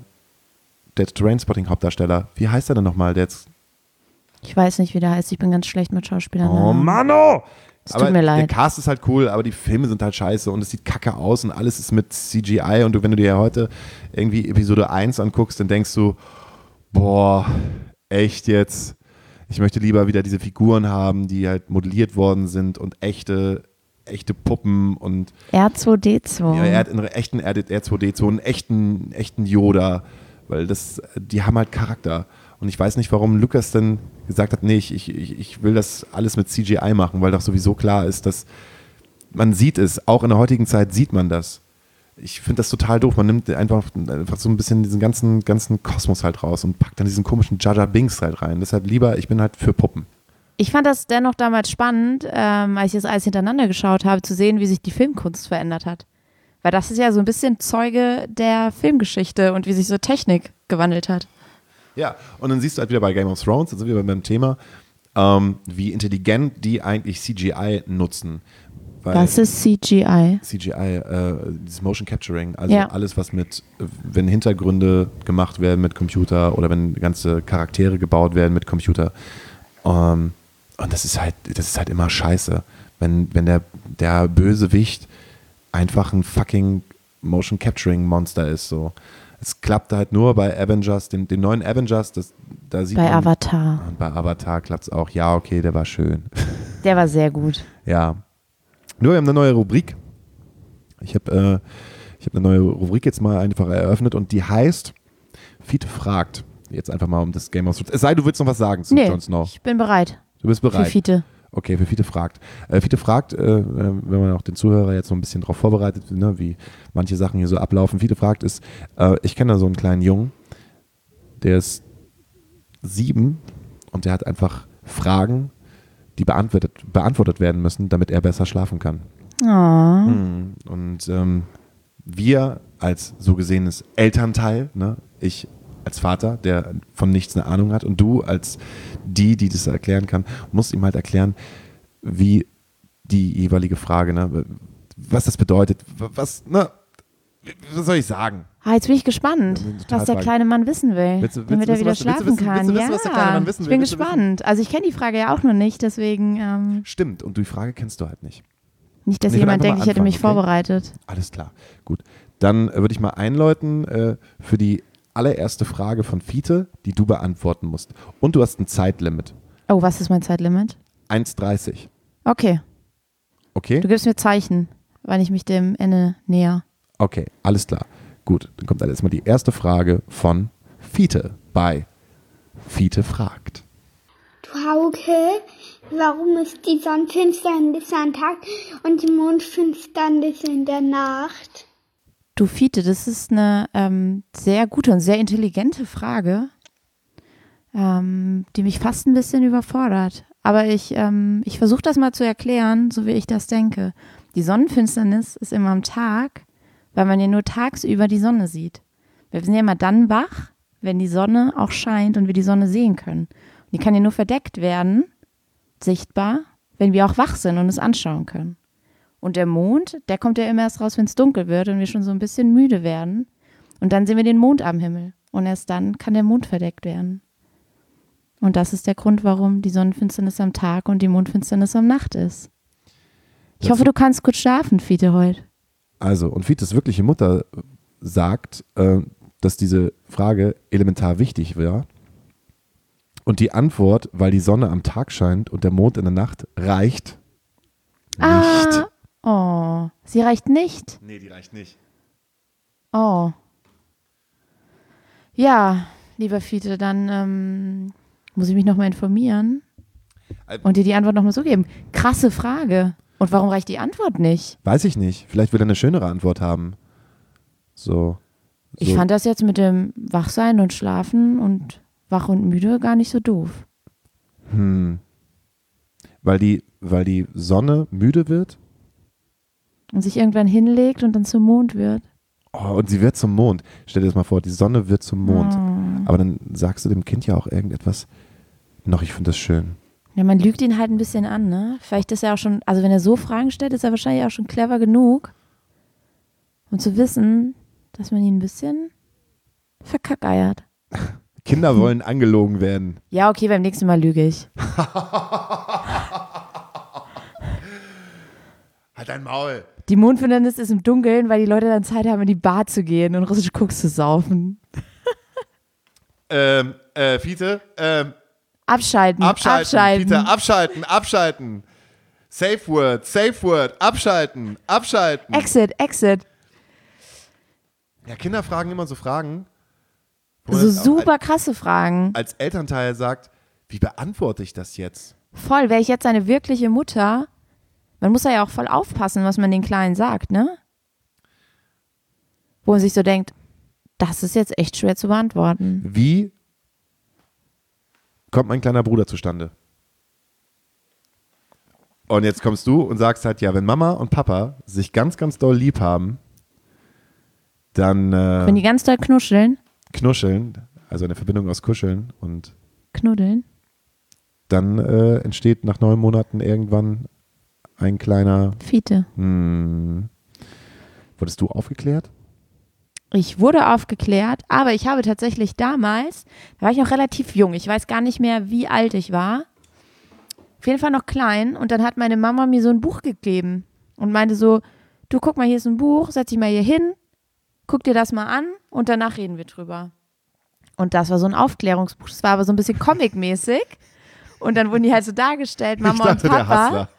S2: der Trainspotting-Hauptdarsteller. Wie heißt er denn nochmal? Der jetzt
S3: Ich weiß nicht, wie der heißt. Ich bin ganz schlecht mit Schauspielern.
S2: Oh Mann, oh!
S3: Es
S2: Aber
S3: tut mir leid.
S2: der Cast ist halt cool, aber die Filme sind halt scheiße und es sieht kacke aus und alles ist mit C G I und du, wenn du dir ja heute irgendwie Episode eins anguckst, dann denkst du, boah, echt jetzt? Ich möchte lieber wieder diese Figuren haben, die halt modelliert worden sind und echte, echte Puppen und
S3: R zwei D zwei.
S2: ja, er hat einen echten R zwei D zwei, einen echten, echten Yoda, weil das, die haben halt Charakter. Und ich weiß nicht, warum Lucas dann gesagt hat, nee, ich, ich, ich will das alles mit C G I machen, weil doch sowieso klar ist, dass man sieht es, auch in der heutigen Zeit sieht man das. Ich finde das total doof. Man nimmt einfach, einfach so ein bisschen diesen ganzen, ganzen Kosmos halt raus und packt dann diesen komischen Jar Jar Binks halt rein. Deshalb lieber, ich bin halt für Puppen.
S3: Ich fand das dennoch damals spannend, ähm, als ich das alles hintereinander geschaut habe, zu sehen, wie sich die Filmkunst verändert hat. Weil das ist ja so ein bisschen Zeuge der Filmgeschichte und wie sich so Technik gewandelt hat.
S2: Ja, und dann siehst du halt wieder bei Game of Thrones, da sind wir beim Thema, ähm, wie intelligent die eigentlich C G I nutzen. Weil
S3: Was ist C G I?
S2: C G I, äh, dieses Motion Capturing, also
S3: Ja.
S2: alles, was mit, wenn Hintergründe gemacht werden mit Computer oder wenn ganze Charaktere gebaut werden mit Computer. Ähm, und das ist halt, das ist halt immer scheiße, wenn, wenn der, der Bösewicht einfach ein fucking Motion Capturing Monster ist. So. Es klappt halt nur bei Avengers, dem, dem neuen Avengers, das, da sieht
S3: Bei
S2: man.
S3: Avatar.
S2: Und bei Avatar klappt es auch. Ja, okay, der war schön.
S3: Der war sehr gut.
S2: Ja. Nur, wir haben eine neue Rubrik. Ich habe äh, ich hab eine neue Rubrik jetzt mal einfach eröffnet und die heißt Fiete fragt. Jetzt einfach mal um das Game of Thrones. Es sei, du willst noch was sagen zu
S3: Nee,
S2: Jon Snow.
S3: ich bin bereit.
S2: Du bist
S3: Für
S2: bereit.
S3: Fiete.
S2: Okay, für Fiete fragt. Äh, Fiete fragt, äh, wenn man auch den Zuhörer jetzt so ein bisschen darauf vorbereitet, ne, wie manche Sachen hier so ablaufen. Fiete fragt ist, äh, ich kenne da so einen kleinen Jungen, der ist sieben und der hat einfach Fragen, die beantwortet, beantwortet werden müssen, damit er besser schlafen kann.
S3: Oh.
S2: Mhm. Und ähm, wir als so gesehenes Elternteil, ne, ich als Vater, der von nichts eine Ahnung hat und du als die, die das erklären kann, musst ihm halt erklären, wie die jeweilige Frage, ne, was das bedeutet, was, ne, was soll ich sagen?
S3: Ah, jetzt bin ich gespannt,
S2: Ja, bin total
S3: was der
S2: frage.
S3: kleine Mann wissen will,
S2: Willst du- willst
S3: damit
S2: du
S3: er
S2: wissen,
S3: wieder
S2: was- willst du
S3: schlafen
S2: wissen-
S3: kann.
S2: willst du wissen,
S3: ja,
S2: was der kleine Mann wissen
S3: ich
S2: will?
S3: bin
S2: Willst du
S3: gespannt. Also ich kenne die Frage ja auch noch nicht, deswegen ähm,
S2: Stimmt, und die Frage kennst du halt nicht.
S3: nicht, dass
S2: Ich will
S3: jemand
S2: einfach
S3: denkt,
S2: mal
S3: ich hätte mich
S2: anfangen, okay?
S3: vorbereitet.
S2: Alles klar, gut. Dann äh, würde ich mal einläuten äh, für die allererste Frage von Fiete, die du beantworten musst. Und du hast ein Zeitlimit.
S3: Oh, was ist mein Zeitlimit?
S2: eins dreißig.
S3: Okay,
S2: Okay?
S3: du gibst mir Zeichen, wann ich mich dem Ende näher.
S2: Okay, alles klar. Gut, dann kommt dann erstmal die erste Frage von Fiete bei Fiete fragt.
S5: Du Hauke, warum ist die Sonnenfinsternis am Tag und die Mondfinsternis in der Nacht?
S3: Du Fiete, das ist eine ähm, sehr gute und sehr intelligente Frage, ähm, die mich fast ein bisschen überfordert. Aber ich, ähm, ich versuche das mal zu erklären, so wie ich das denke. Die Sonnenfinsternis ist immer am Tag, weil man ja nur tagsüber die Sonne sieht. Wir sind ja immer dann wach, wenn die Sonne auch scheint und wir die Sonne sehen können. Und die kann ja nur verdeckt werden, sichtbar, wenn wir auch wach sind und es anschauen können. Und der Mond, der kommt ja immer erst raus, wenn es dunkel wird und wir schon so ein bisschen müde werden. Und dann sehen wir den Mond am Himmel. Und erst dann kann der Mond verdeckt werden. Und das ist der Grund, warum die Sonnenfinsternis am Tag und die Mondfinsternis am Nacht ist. Ich
S2: Das-
S3: hoffe, du kannst gut schlafen, Fiete, heute.
S2: Also, und Fietes wirkliche Mutter sagt, äh, dass diese Frage elementar wichtig war. Und die Antwort, weil die Sonne am Tag scheint und der Mond in der Nacht, reicht nicht.
S3: Ah, oh, sie reicht nicht.
S2: Nee, die reicht nicht.
S3: Oh. Ja, lieber Fiete, dann ähm, muss ich mich nochmal informieren und dir die Antwort nochmal so geben. Krasse Frage. Und warum reicht die Antwort nicht?
S2: Weiß ich nicht. Vielleicht will er eine schönere Antwort haben. So. so.
S3: Ich fand das jetzt mit dem Wachsein und Schlafen und wach und müde gar nicht so doof.
S2: Hm. Weil die, weil die Sonne müde wird.
S3: Und sich irgendwann hinlegt und dann zum Mond wird.
S2: Oh, und sie wird zum Mond. Stell dir das mal vor, die Sonne wird zum Mond.
S3: Oh.
S2: Aber dann sagst du dem Kind ja auch irgendetwas. Noch, ich finde das schön.
S3: Ja, man lügt ihn halt ein bisschen an, ne? Vielleicht ist er auch schon, also wenn er so Fragen stellt, ist er wahrscheinlich auch schon clever genug, um zu wissen, dass man ihn ein bisschen verkackeiert.
S2: Kinder wollen angelogen werden.
S3: Ja, okay, beim nächsten Mal lüge ich.
S2: Halt dein Maul.
S3: Die Mondfinsternis ist im Dunkeln, weil die Leute dann Zeit haben, in die Bar zu gehen und russische Koks zu saufen.
S2: Ähm, äh, Fiete, ähm,
S3: Abschalten,
S2: abschalten,
S3: abschalten.
S2: Fiete, abschalten, abschalten. Safe Word, Safe Word, abschalten, abschalten.
S3: Exit, exit.
S2: Ja, Kinder fragen immer so Fragen. wo man
S3: So
S2: als-
S3: super krasse Fragen.
S2: Als Elternteil sagt, wie beantworte ich das jetzt?
S3: Voll, wäre ich jetzt eine wirkliche Mutter, man muss ja auch voll aufpassen, was man den Kleinen sagt, ne? Wo man sich so denkt, das ist jetzt echt schwer zu beantworten.
S2: Wie kommt mein kleiner Bruder zustande? Und jetzt kommst du und sagst halt, ja, wenn Mama und Papa sich ganz, ganz doll lieb haben, dann äh,
S3: Wenn die ganz doll knuscheln,
S2: knuscheln, also eine Verbindung aus Kuscheln, und
S3: knuddeln.
S2: dann äh, entsteht nach neun Monaten irgendwann ein kleiner,
S3: Fiete.
S2: hm, wurdest du aufgeklärt?
S3: Ich wurde aufgeklärt, aber ich habe tatsächlich damals, da war ich noch relativ jung, ich weiß gar nicht mehr, wie alt ich war. Auf jeden Fall noch klein, und dann hat meine Mama mir so ein Buch gegeben und meinte so, du guck mal, hier ist ein Buch, setz dich mal hier hin, guck dir das mal an und danach reden wir drüber. Und das war so ein Aufklärungsbuch, das war aber so ein bisschen comic-mäßig, und dann wurden die halt so dargestellt, Mama
S2: ich dachte,
S3: und
S2: der
S3: Papa.
S2: Hassler.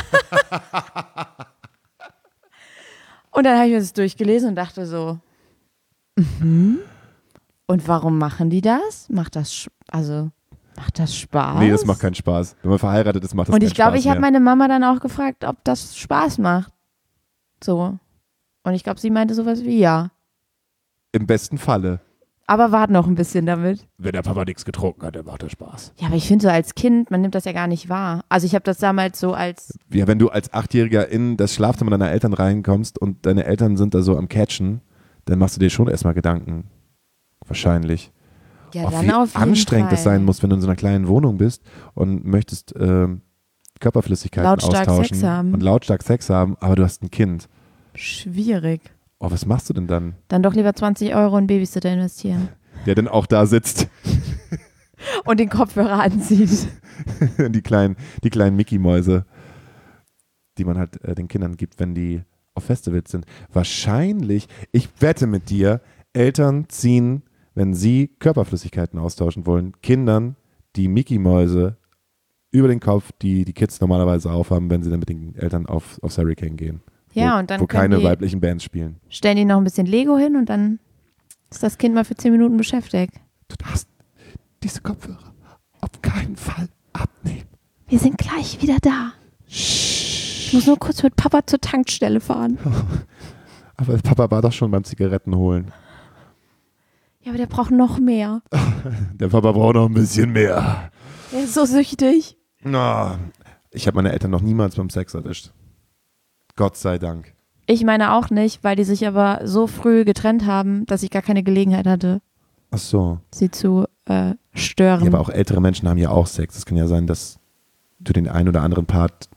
S3: Und dann habe ich mir das durchgelesen und dachte so, mhm. Und warum machen die das? Macht das, sch- also, macht das Spaß?
S2: Nee, das macht keinen Spaß. Wenn man verheiratet ist, macht das
S3: Und
S2: keinen
S3: ich glaube,
S2: Spaß
S3: ich habe
S2: mehr.
S3: meine Mama dann auch gefragt, ob das Spaß macht. So. Und ich glaube, sie meinte sowas wie ja.
S2: Im besten Falle.
S3: Aber wart noch ein bisschen damit.
S2: Wenn der Papa nichts getrunken hat, dann macht er Spaß.
S3: Ja, aber ich finde so als Kind, man nimmt das ja gar nicht wahr. Also ich habe das damals so als,
S2: Ja, wenn du als Achtjähriger in das Schlafzimmer deiner Eltern reinkommst und deine Eltern sind da so am Catchen, dann machst du dir schon erstmal Gedanken. Wahrscheinlich.
S3: ja
S2: Auch
S3: dann
S2: wie
S3: auf jeden
S2: anstrengend
S3: Fall.
S2: es sein muss, wenn du in so einer kleinen Wohnung bist und möchtest ähm, Körperflüssigkeiten
S3: Lautstark
S2: austauschen
S3: Sex haben.
S2: und lautstark Sex haben, aber du hast ein Kind.
S3: Schwierig.
S2: Oh, was machst du denn dann?
S3: Dann doch lieber zwanzig Euro in Babysitter investieren.
S2: Der dann auch da sitzt.
S3: Und den Kopfhörer anzieht.
S2: die kleinen, die kleinen Mickey-Mäuse, die man halt äh, den Kindern gibt, wenn die auf Festivals sind. Wahrscheinlich, ich wette mit dir, Eltern ziehen, wenn sie Körperflüssigkeiten austauschen wollen, Kindern die Mickey-Mäuse über den Kopf, die die Kids normalerweise aufhaben, wenn sie dann mit den Eltern auf, aufs Hurricane gehen.
S3: Ja,
S2: wo,
S3: und dann
S2: wo
S3: können
S2: keine
S3: die-
S2: weiblichen Bands spielen.
S3: Stellen die noch ein bisschen Lego hin und dann ist das Kind mal für zehn Minuten beschäftigt.
S2: Du darfst diese Kopfhörer auf keinen Fall abnehmen.
S3: Wir sind gleich wieder da. Ich muss nur kurz mit Papa zur Tankstelle fahren.
S2: Aber Papa war doch schon beim Zigaretten holen.
S3: Ja, aber der braucht noch mehr.
S2: Der Papa braucht noch ein bisschen mehr.
S3: Der ist so süchtig.
S2: Na, ich habe meine Eltern noch niemals beim Sex erwischt. Gott sei Dank.
S3: Ich meine auch nicht, weil die sich aber so früh getrennt haben, dass ich gar keine Gelegenheit hatte,
S2: Ach so.
S3: sie zu äh, stören.
S2: Ja, aber auch ältere Menschen haben ja auch Sex. Es kann ja sein, dass du den einen oder anderen Part.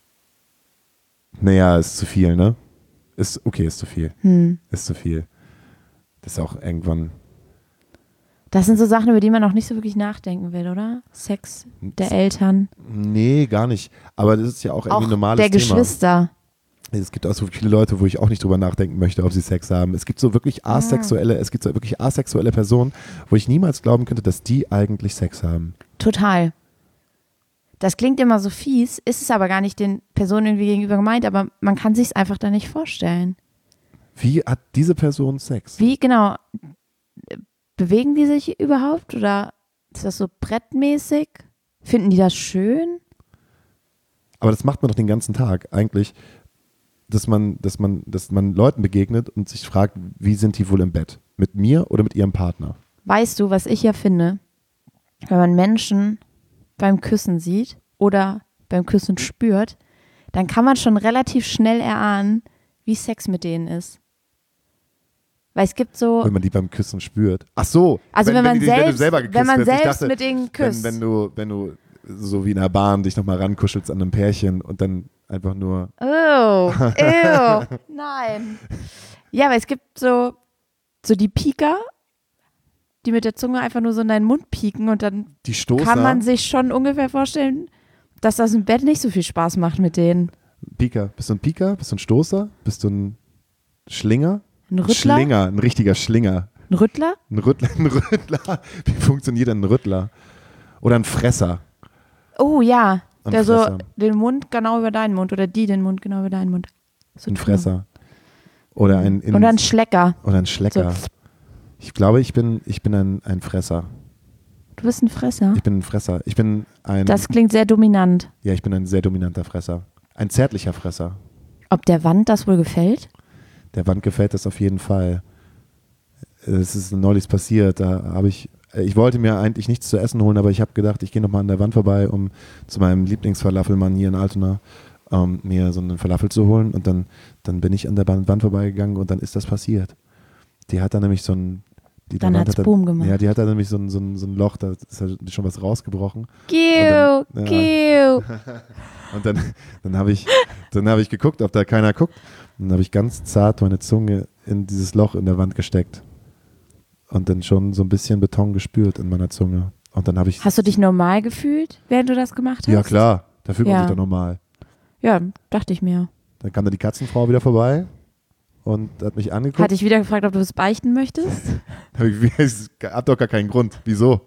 S2: Naja, ist zu viel, ne? Ist okay, ist zu viel.
S3: Hm.
S2: Ist zu viel. Das ist auch irgendwann.
S3: Das sind so Sachen, über die man auch nicht so wirklich nachdenken will, oder? Sex der Eltern.
S2: Nee, gar nicht. Aber das ist ja auch irgendwie ein
S3: Auch
S2: normales
S3: der
S2: Thema.
S3: Geschwister.
S2: Es gibt auch so viele Leute, wo ich auch nicht drüber nachdenken möchte, ob sie Sex haben. Es gibt so wirklich asexuelle, es gibt so wirklich asexuelle Personen, wo ich niemals glauben könnte, dass die eigentlich Sex haben.
S3: Total. Das klingt immer so fies, ist es aber gar nicht den Personen irgendwie gegenüber gemeint, aber man kann sich es einfach da nicht vorstellen.
S2: Wie hat diese Person Sex?
S3: Wie genau? Bewegen die sich überhaupt oder ist das so brettmäßig? Finden die das schön?
S2: Aber das macht man doch den ganzen Tag eigentlich, dass man, dass man, dass man Leuten begegnet und sich fragt, wie sind die wohl im Bett? Mit mir oder mit ihrem Partner?
S3: Weißt du, was ich ja finde, wenn man Menschen beim Küssen sieht oder beim Küssen spürt, dann kann man schon relativ schnell erahnen, wie Sex mit denen ist. Weil es gibt so,
S2: Wenn man die beim Küssen spürt. Ach so.
S3: also wenn, man
S2: die- wenn du
S3: selbst,
S2: selber geküsst
S3: wenn man
S2: wirst. Ich
S3: selbst
S2: dachte,
S3: mit denen küsst.
S2: Wenn, wenn, du, wenn du so wie in der Bahn dich nochmal rankuschelst an einem Pärchen und dann einfach nur.
S3: Oh, ew, nein. Ja, aber es gibt so, so die Pieker, die mit der Zunge einfach nur so in deinen Mund pieken und dann
S2: Die Stoßer.
S3: kann man sich schon ungefähr vorstellen, dass das im Bett nicht so viel Spaß macht mit denen.
S2: Pieker. Bist du ein Pieker? Bist du ein Stoßer? Bist du ein Schlinger?
S3: Ein Rüttler?
S2: Schlinger, ein richtiger Schlinger.
S3: Ein Rüttler?
S2: Ein Rüttler, ein Rüttler. Wie funktioniert denn ein Rüttler? Oder ein Fresser.
S3: Oh ja,
S2: Ein
S3: der so
S2: Fresser.
S3: den Mund genau über deinen Mund oder die den Mund genau über deinen Mund. So
S2: Ein
S3: tun.
S2: Fresser. Oder ein, in,
S3: Oder ein Schlecker.
S2: oder ein Schlecker.
S3: So.
S2: Ich glaube, ich bin, ich bin ein, ein Fresser.
S3: Du bist ein Fresser.
S2: Ich bin ein Fresser. Ich bin ein,
S3: Das klingt sehr dominant.
S2: ja, ich bin ein sehr dominanter Fresser. Ein zärtlicher Fresser.
S3: Ob der Wand das wohl gefällt?
S2: Der Wand gefällt das auf jeden Fall. Es ist neulich passiert. Da habe ich, ich wollte mir eigentlich nichts zu essen holen, aber ich habe gedacht, ich gehe nochmal an der Wand vorbei, um zu meinem Lieblingsfalafelmann hier in Altona ähm, mir so einen Falafel zu holen. Und dann, dann bin ich an der Wand vorbeigegangen und dann ist das passiert. Die hat da nämlich so ein. Die
S3: Dann
S2: Wand
S3: hat's
S2: hat da-
S3: Boom gemacht.
S2: Ja, die hat da nämlich so ein, so ein, so ein Loch, da ist halt schon was rausgebrochen.
S3: Giu,
S2: Und dann-
S3: giu.
S2: Und dann, dann habe ich, dann hab ich geguckt, ob da keiner guckt. Und dann habe ich ganz zart meine Zunge in dieses Loch in der Wand gesteckt. Und dann schon so ein bisschen Beton gespürt in meiner Zunge. Und dann habe ich.
S3: Hast du dich normal gefühlt, während du das gemacht hast?
S2: Ja, klar. Da fühlt man
S3: Ja.
S2: sich doch normal.
S3: Ja, dachte ich mir.
S2: Dann kam da die Katzenfrau wieder vorbei und hat mich angeguckt.
S3: Hatte ich wieder gefragt, ob du es beichten möchtest?
S2: Hab ich, ich hab doch gar keinen Grund. Wieso?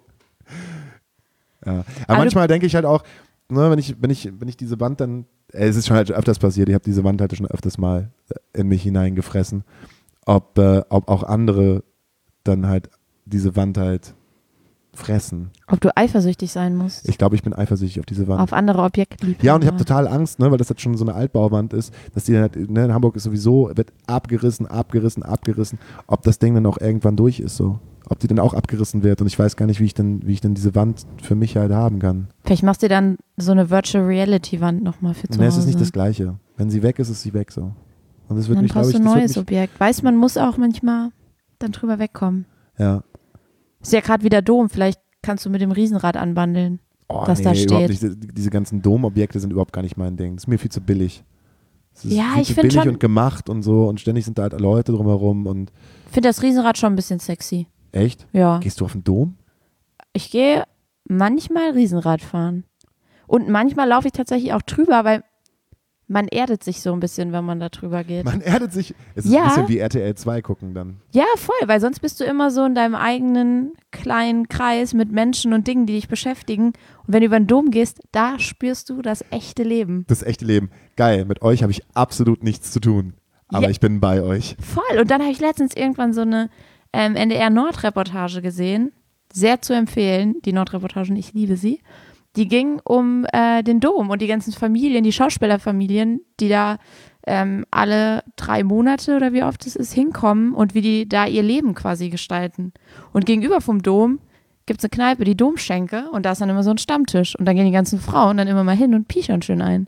S2: Ja. Aber
S3: Aber
S2: manchmal denke ich halt auch, ne, wenn ich, wenn ich, wenn ich diese Wand dann, äh, es ist schon halt öfters passiert, ich habe diese Wand halt schon öfters mal in mich hineingefressen, ob, äh, ob auch andere dann halt diese Wand halt fressen.
S3: Ob du eifersüchtig sein musst.
S2: Ich glaube, ich bin eifersüchtig auf diese Wand.
S3: Auf andere Objektliebhaber.
S2: Ja, und ich habe total Angst, ne, weil das jetzt schon so eine Altbauwand ist, dass die dann halt, ne, in Hamburg ist sowieso, wird abgerissen, abgerissen, abgerissen, ob das Ding dann auch irgendwann durch ist, so. Ob die dann auch abgerissen wird und ich weiß gar nicht, wie ich denn, wie ich denn diese Wand für mich halt haben kann.
S3: Vielleicht machst du dir dann so eine Virtual Reality Wand nochmal für zu
S2: Ne, es
S3: Hause.
S2: ist nicht das Gleiche. Wenn sie weg ist, ist sie weg, so. Und das wird
S3: Dann
S2: mich, glaube
S3: brauchst
S2: ich,
S3: du ein
S2: das wird
S3: neues
S2: mich,
S3: Objekt. Weißt, man muss auch manchmal dann drüber wegkommen.
S2: ja.
S3: Ist ja gerade wieder Dom, vielleicht kannst du mit dem Riesenrad anbandeln.
S2: Oh,
S3: das
S2: nee,
S3: da
S2: überhaupt
S3: steht.
S2: nicht. Diese ganzen Domobjekte sind überhaupt gar nicht mein Ding. Das ist mir viel zu billig. Es ist
S3: Ja,
S2: viel
S3: ich
S2: zu
S3: find
S2: billig
S3: schon-
S2: und gemacht und so und ständig sind da halt Leute drumherum und
S3: Ich finde das Riesenrad schon ein bisschen sexy.
S2: echt?
S3: Ja.
S2: Gehst du auf den Dom?
S3: Ich gehe manchmal Riesenrad fahren. Und manchmal laufe ich tatsächlich auch drüber, weil man erdet sich so ein bisschen, wenn man da drüber geht.
S2: Man erdet sich. Es ist
S3: Ja.
S2: ein bisschen wie R T L zwei gucken dann.
S3: Ja, voll, weil sonst bist du immer so in deinem eigenen kleinen Kreis mit Menschen und Dingen, die dich beschäftigen. Und wenn du über den Dom gehst, da spürst du das echte Leben.
S2: Das echte Leben. Geil, mit euch habe ich absolut nichts zu tun. Aber
S3: Ja.
S2: ich bin bei euch.
S3: Voll. Und dann habe ich letztens irgendwann so eine ähm, N D R Nord-Reportage gesehen. Sehr zu empfehlen, die Nord-Reportagen, ich liebe sie. Die ging um äh, den Dom und die ganzen Familien, die Schauspielerfamilien, die da ähm, alle drei Monate oder wie oft es ist, hinkommen und wie die da ihr Leben quasi gestalten. Und gegenüber vom Dom gibt es eine Kneipe, die Domschenke, und da ist dann immer so ein Stammtisch. Und dann gehen die ganzen Frauen dann immer mal hin und piechern schön ein.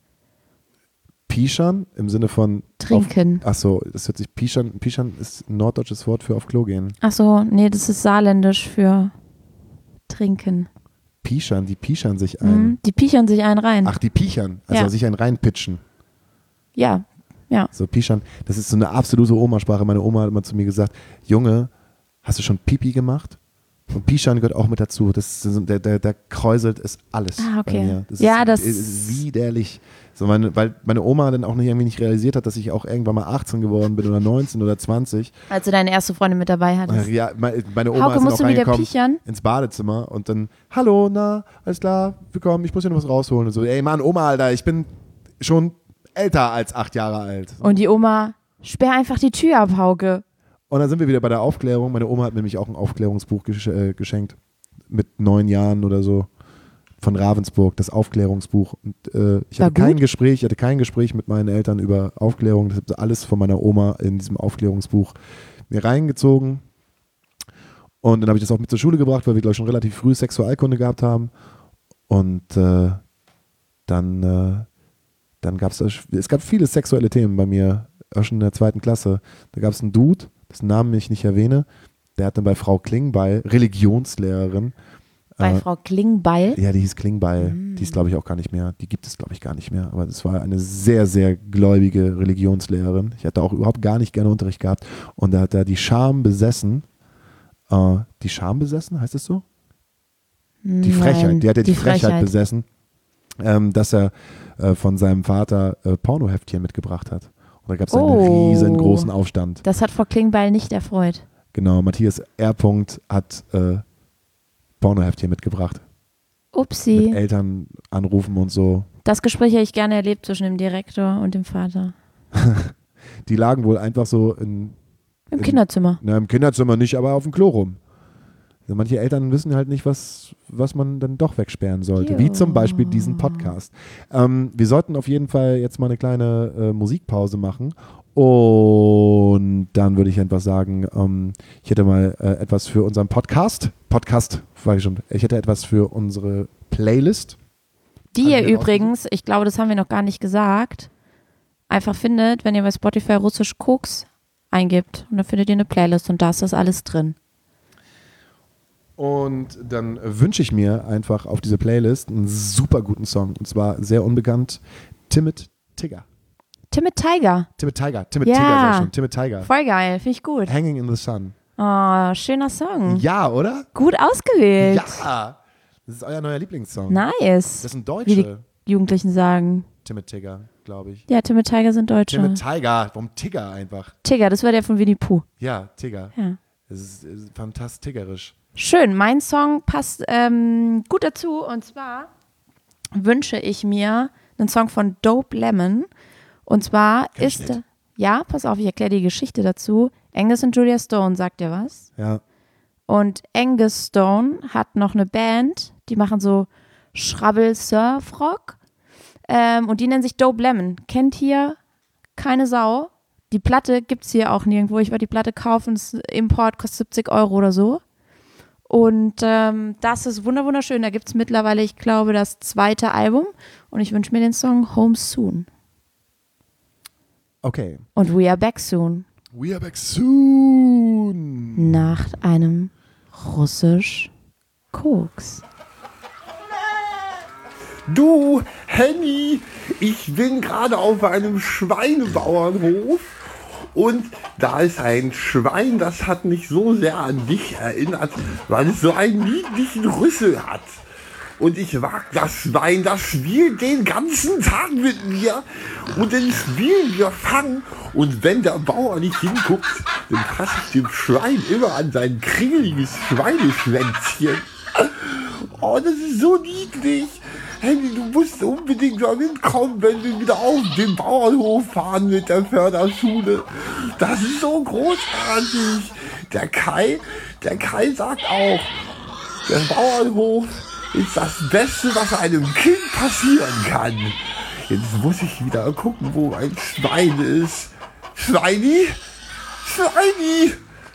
S2: Pischern im Sinne von
S3: Trinken.
S2: Auf, ach so, das hört sich Pischern. Pischern ist ein norddeutsches Wort für auf Klo gehen.
S3: Ach so, nee, das ist saarländisch für trinken.
S2: Pischern, die pischern sich ein.
S3: Mhm, die piechern sich einen rein.
S2: Ach, die piechern, also
S3: Ja.
S2: sich einen reinpitchen.
S3: Ja, ja.
S2: So pischern, das ist so eine absolute Oma-Sprache. Meine Oma hat immer zu mir gesagt, Junge, hast du schon Pipi gemacht? Und Pischern gehört auch mit dazu. Das ist, der, der, der kräuselt ist alles
S3: Ah, okay.
S2: bei mir. Das
S3: Ja,
S2: ist,
S3: das-
S2: ist widerlich. So meine, weil meine Oma dann auch nicht, irgendwie nicht realisiert hat, dass ich auch irgendwann mal achtzehn geworden bin oder neunzehn oder zwanzig.
S3: Als du deine erste Freundin mit dabei hattest.
S2: Ja, meine, meine Oma
S3: Hauke,
S2: ist dann
S3: musst
S2: auch
S3: du wieder
S2: reingekommen
S3: piechern?
S2: ins Badezimmer und dann, hallo, na, alles klar, willkommen, ich muss hier noch was rausholen und so. Ey Mann, Oma, Alter, ich bin schon älter als acht Jahre alt.
S3: Und die Oma, sperr einfach die Tür ab, Hauke.
S2: Und dann sind wir wieder bei der Aufklärung. Meine Oma hat mir nämlich auch ein Aufklärungsbuch gesch äh, geschenkt. Mit neun Jahren oder so. Von Ravensburg, das Aufklärungsbuch. Und äh, ich
S3: War
S2: hatte kein
S3: gut?
S2: Gespräch, ich hatte kein Gespräch mit meinen Eltern über Aufklärung. Das habe alles von meiner Oma in diesem Aufklärungsbuch mir reingezogen. Und dann habe ich das auch mit zur Schule gebracht, weil wir, glaube ich, schon relativ früh Sexualkunde gehabt haben. Und äh, dann, äh, dann gab es, es gab viele sexuelle Themen bei mir, auch schon in der zweiten Klasse. Da gab es einen Dude, dessen Namen ich nicht erwähne, der hat dann bei Frau Klingbeil, Religionslehrerin,
S3: Bei
S2: äh,
S3: Frau Klingbeil.
S2: ja, die hieß Klingbeil, die ist glaube ich auch gar nicht mehr, die gibt es glaube ich gar nicht mehr, aber das war eine sehr, sehr gläubige Religionslehrerin. Ich hatte auch überhaupt gar nicht gerne Unterricht gehabt und da hat er die Scham besessen, äh, die Scham besessen, heißt es so? Die Frechheit, die hat er die,
S3: die
S2: Frechheit,
S3: Frechheit.
S2: besessen, ähm, dass er äh, von seinem Vater äh, Pornoheftchen mitgebracht hat. Und da gab es einen
S3: Oh.
S2: riesengroßen Aufstand.
S3: Das hat Frau Klingbeil nicht erfreut.
S2: Genau, Matthias R. hat äh, Pornoheftchen mitgebracht.
S3: Upsi.
S2: Mit Eltern anrufen und so.
S3: Das Gespräch hätte ich gerne erlebt zwischen dem Direktor und dem Vater.
S2: Die lagen wohl einfach so in,
S3: Im
S2: In-
S3: Kinderzimmer.
S2: na, im Kinderzimmer nicht, aber auf dem Klo rum. Also manche Eltern wissen halt nicht, was, was man dann doch wegsperren sollte.
S3: Jo.
S2: Wie zum Beispiel diesen Podcast. Ähm, wir sollten auf jeden Fall jetzt mal eine kleine äh, Musikpause machen. Und dann würde ich einfach sagen, ähm, ich hätte mal äh, etwas für unseren Podcast. Podcast, war ich schon. Ich hätte etwas für unsere Playlist.
S3: Die
S2: Haben
S3: ihr
S2: wir
S3: übrigens, ich glaube, das haben wir noch gar nicht gesagt, einfach findet, wenn ihr bei Spotify russisch Koks eingibt. Und dann findet ihr eine Playlist und da ist das alles drin.
S2: Und dann wünsche ich mir einfach auf diese Playlist einen super guten Song. Und zwar sehr unbekannt, Timid Tigger.
S3: Timid Tiger.
S2: Timid Tiger, Timid
S3: Ja.
S2: Tigger, sag ich schon. Timid Tiger.
S3: Voll geil, finde ich gut.
S2: Hanging in the Sun.
S3: Oh, schöner Song.
S2: Ja, oder?
S3: Gut ausgewählt.
S2: Ja. Das ist euer neuer Lieblingssong.
S3: Nice.
S2: Das sind
S3: Wie die
S2: Deutsche.
S3: Jugendlichen sagen.
S2: Timid Tigger, glaube ich.
S3: Ja, Timid Tiger sind Deutsche.
S2: Timid Tiger. Warum Tigger einfach?
S3: Tigger, das war der von Winnie Pooh.
S2: Ja, Tigger.
S3: Ja.
S2: Das ist, ist fantastisch tiggerisch.
S3: Schön, mein Song passt ähm, gut dazu und zwar wünsche ich mir einen Song von Dope Lemon und zwar
S2: Kenn ich
S3: ist,
S2: nicht.
S3: ja, pass auf, ich erkläre die Geschichte dazu. Angus und Julia Stone, sagt ihr was?
S2: Ja.
S3: Und Angus Stone hat noch eine Band, die machen so Schrabbel-Surf-Rock ähm, und die nennen sich Dope Lemon. Kennt hier keine Sau. Die Platte gibt es hier auch nirgendwo. Ich werde die Platte kaufen, das Import kostet siebzig Euro oder so. Und ähm, das ist wunder wunderschön. Da gibt es mittlerweile, ich glaube, das zweite Album. Und ich wünsche mir den Song Home Soon.
S2: Okay.
S3: Und We Are Back Soon.
S2: We are back soon.
S3: Nach einem Russisch Koks.
S6: Du, Henny, ich bin gerade auf einem Schweinebauernhof und da ist ein Schwein, das hat mich so sehr an dich erinnert, weil es so einen niedlichen Rüssel hat. Und ich mag das Schwein, das spielt den ganzen Tag mit mir und dann spielen wir Fang. Und wenn der Bauer nicht hinguckt, dann fasse ich dem Schwein immer an sein kringeliges Schweineschwänzchen. Oh, das ist so niedlich. Henny, du musst unbedingt mal mitkommen, wenn wir wieder auf den Bauernhof fahren mit der Förderschule. Das ist so großartig. Der Kai, der Kai sagt auch, der Bauernhof ist das Beste, was einem Kind passieren kann. Jetzt muss ich wieder gucken, wo mein Schwein ist. Schweini? Schweini!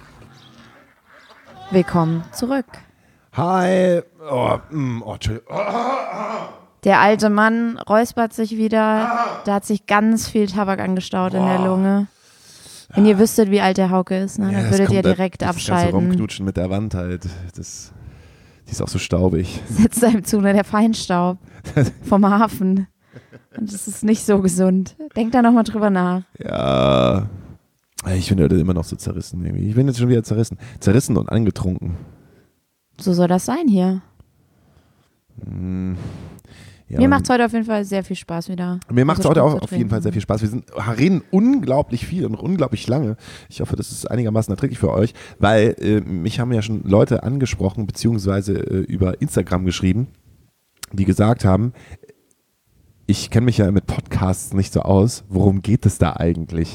S3: Willkommen zurück.
S2: Hi. Oh, mm, oh, Entschuldigung.
S3: Der alte Mann räuspert sich wieder. Da hat sich ganz viel Tabak angestaut in der Lunge. Wenn ihr wüsstet, wie alt der Hauke ist, ne,
S2: Ja,
S3: dann
S2: das
S3: würdet
S2: kommt
S3: ihr
S2: da-
S3: direkt
S2: das ganze
S3: abschalten.
S2: Rumknutschen mit der Wand halt. Das, die ist auch so staubig.
S3: Setzt einem zu, ne, der Feinstaub vom Hafen. Und das ist nicht so gesund. Denkt da nochmal drüber nach.
S2: Ja. Ich finde das immer noch so zerrissen irgendwie. Ich bin jetzt schon wieder zerrissen. Zerrissen und angetrunken.
S3: So soll das sein hier.
S2: Hm. Ja,
S3: Mir macht es heute auf jeden Fall sehr viel Spaß wieder.
S2: Mir macht es
S3: Also
S2: heute auch
S3: Stunk zu
S2: auf jeden Fall
S3: trinken.
S2: sehr viel Spaß. Wir sind, reden unglaublich viel und unglaublich lange. Ich hoffe, das ist einigermaßen erträglich für euch, weil äh, mich haben ja schon Leute angesprochen, beziehungsweise äh, über Instagram geschrieben, die gesagt haben, ich kenne mich ja mit Podcasts nicht so aus. Worum geht es da eigentlich?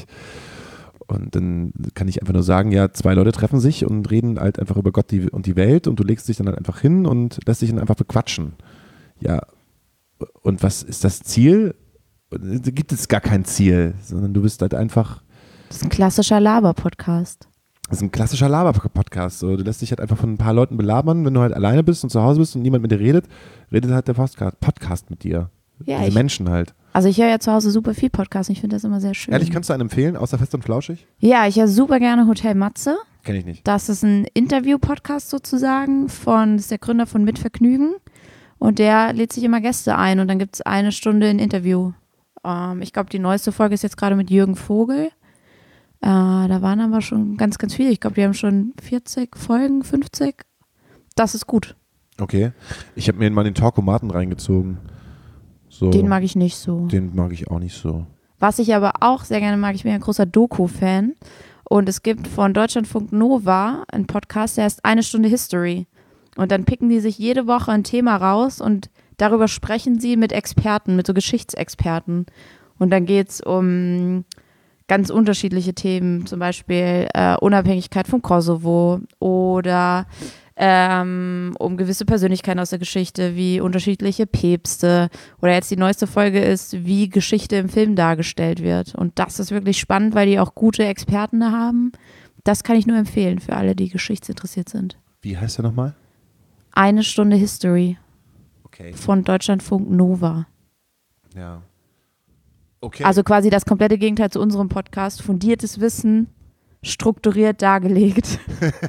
S2: Und dann kann ich einfach nur sagen, ja, zwei Leute treffen sich und reden halt einfach über Gott die, und die Welt und du legst dich dann halt einfach hin und lässt dich dann einfach bequatschen. Ja, und was ist das Ziel? Da gibt es gar kein Ziel, sondern du bist halt einfach,
S3: Das ist ein klassischer Laber-Podcast.
S2: das ist ein klassischer Laber-Podcast. So. Du lässt dich halt einfach von ein paar Leuten belabern, wenn du halt alleine bist und zu Hause bist und niemand mit dir redet, redet halt der Podcast, Podcast mit dir.
S3: Ja,
S2: Diese
S3: ich,
S2: Menschen halt.
S3: also ich höre ja zu Hause super viel Podcast und ich finde das immer sehr schön.
S2: Ehrlich, kannst du einen empfehlen, außer Fest und Flauschig?
S3: Ja, ich höre super gerne Hotel Matze.
S2: Kenn ich nicht.
S3: Das ist ein Interview-Podcast sozusagen von, das ist der Gründer von Mitvergnügen und der lädt sich immer Gäste ein und dann gibt es eine Stunde ein Interview. Ähm, ich glaube, die neueste Folge ist jetzt gerade mit Jürgen Vogel. Äh, da waren aber schon ganz, ganz viele. Ich glaube, die haben schon vierzig Folgen, fünfzig. Das ist gut.
S2: Okay. Ich habe mir mal den Talkomaten reingezogen. So,
S3: Den mag ich nicht so.
S2: Den mag ich auch nicht so.
S3: Was ich aber auch sehr gerne mag, ich bin ja ein großer Doku-Fan und es gibt von Deutschlandfunk Nova einen Podcast, der heißt Eine Stunde History und dann picken die sich jede Woche ein Thema raus und darüber sprechen sie mit Experten, mit so Geschichtsexperten und dann geht es um ganz unterschiedliche Themen, zum Beispiel äh, Unabhängigkeit vom Kosovo oder ähm, um gewisse Persönlichkeiten aus der Geschichte, wie unterschiedliche Päpste oder jetzt die neueste Folge ist, wie Geschichte im Film dargestellt wird. Und das ist wirklich spannend, weil die auch gute Experten da haben. Das kann ich nur empfehlen für alle, die geschichtsinteressiert sind.
S2: Wie heißt der nochmal?
S3: Eine Stunde History
S2: Okay.
S3: von Deutschlandfunk Nova.
S2: Ja. Okay.
S3: Also quasi das komplette Gegenteil zu unserem Podcast. Fundiertes Wissen, strukturiert dargelegt.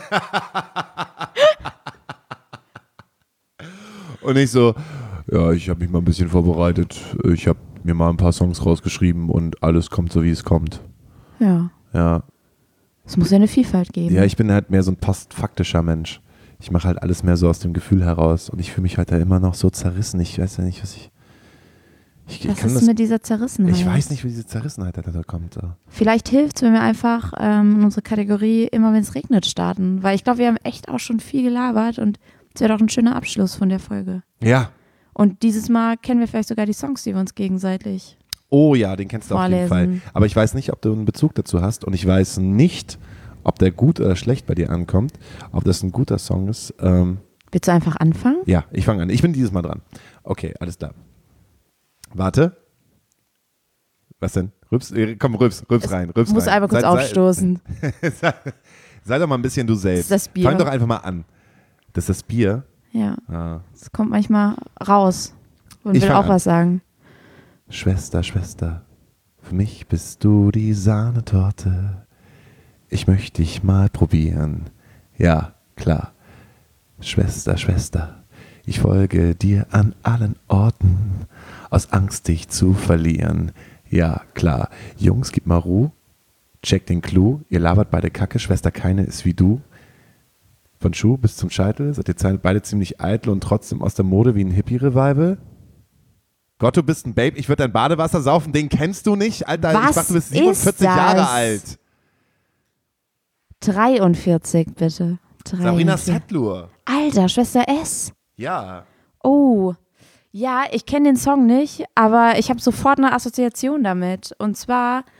S2: Und ich so, ja, ich habe mich mal ein bisschen vorbereitet. Ich habe mir mal ein paar Songs rausgeschrieben und alles kommt so, wie es kommt.
S3: Ja,
S2: Ja,
S3: es muss ja eine Vielfalt geben.
S2: ja, ich bin halt mehr so ein postfaktischer Mensch. Ich mache halt alles mehr so aus dem Gefühl heraus und ich fühle mich halt da immer noch so zerrissen. Ich weiß ja nicht, was ich... Ich, ich
S3: Was
S2: kann
S3: ist
S2: das,
S3: mit dieser Zerrissenheit?
S2: ich weiß nicht, wie diese Zerrissenheit da, da kommt. So.
S3: Vielleicht hilft es, wenn wir einfach ähm, in unsere Kategorie immer, wenn es regnet, starten. Weil ich glaube, wir haben echt auch schon viel gelabert und es wäre doch ein schöner Abschluss von der Folge.
S2: Ja.
S3: Und dieses Mal kennen wir vielleicht sogar die Songs, die wir uns gegenseitig...
S2: Oh ja, den kennst du auf jeden
S3: Vorlesen.
S2: Fall. Aber ich weiß nicht, ob du einen Bezug dazu hast und ich weiß nicht, ob der gut oder schlecht bei dir ankommt, ob das ein guter Song ist. Ähm,
S3: Willst du einfach anfangen?
S2: ja, ich fange an. Ich bin dieses Mal dran. Okay, alles klar. Warte. Was denn? Rübs, äh, komm, rübs, rübs
S3: Es
S2: rein, rübs
S3: muss
S2: rein.
S3: einmal kurz
S2: Sei- sei-
S3: aufstoßen.
S2: sei, sei doch mal ein bisschen du selbst.
S3: Das ist das Bier.
S2: Fang doch einfach mal an. Das ist das Bier.
S3: Ja,
S2: Ah.
S3: es kommt manchmal raus und
S2: Ich
S3: will
S2: fang
S3: auch
S2: an.
S3: was sagen.
S2: Schwester, Schwester, für mich bist du die Sahnetorte. Ich möchte dich mal probieren. Ja, klar. Schwester, Schwester, ich folge dir an allen Orten, aus Angst dich zu verlieren. Ja, klar. Jungs, gib mal Ruhe. Check den Clou. Ihr labert beide Kacke. Schwester keine ist wie du. Von Schuh bis zum Scheitel seid ihr beide ziemlich eitel und trotzdem aus der Mode wie ein Hippie-Revival. Gott, du bist ein Babe. Ich würde dein Badewasser saufen. Den kennst du nicht? Alter,
S3: Was
S2: ich dachte, du bist
S3: ist
S2: siebenundvierzig Jahre
S3: das?
S2: alt.
S3: dreiundvierzig bitte.
S2: Sabrina
S3: dreiundvierzig.
S2: Settlur.
S3: Alter, Schwester S.
S2: Ja.
S3: Oh, ja, ich kenne den Song nicht, aber ich habe sofort eine Assoziation damit. Und zwar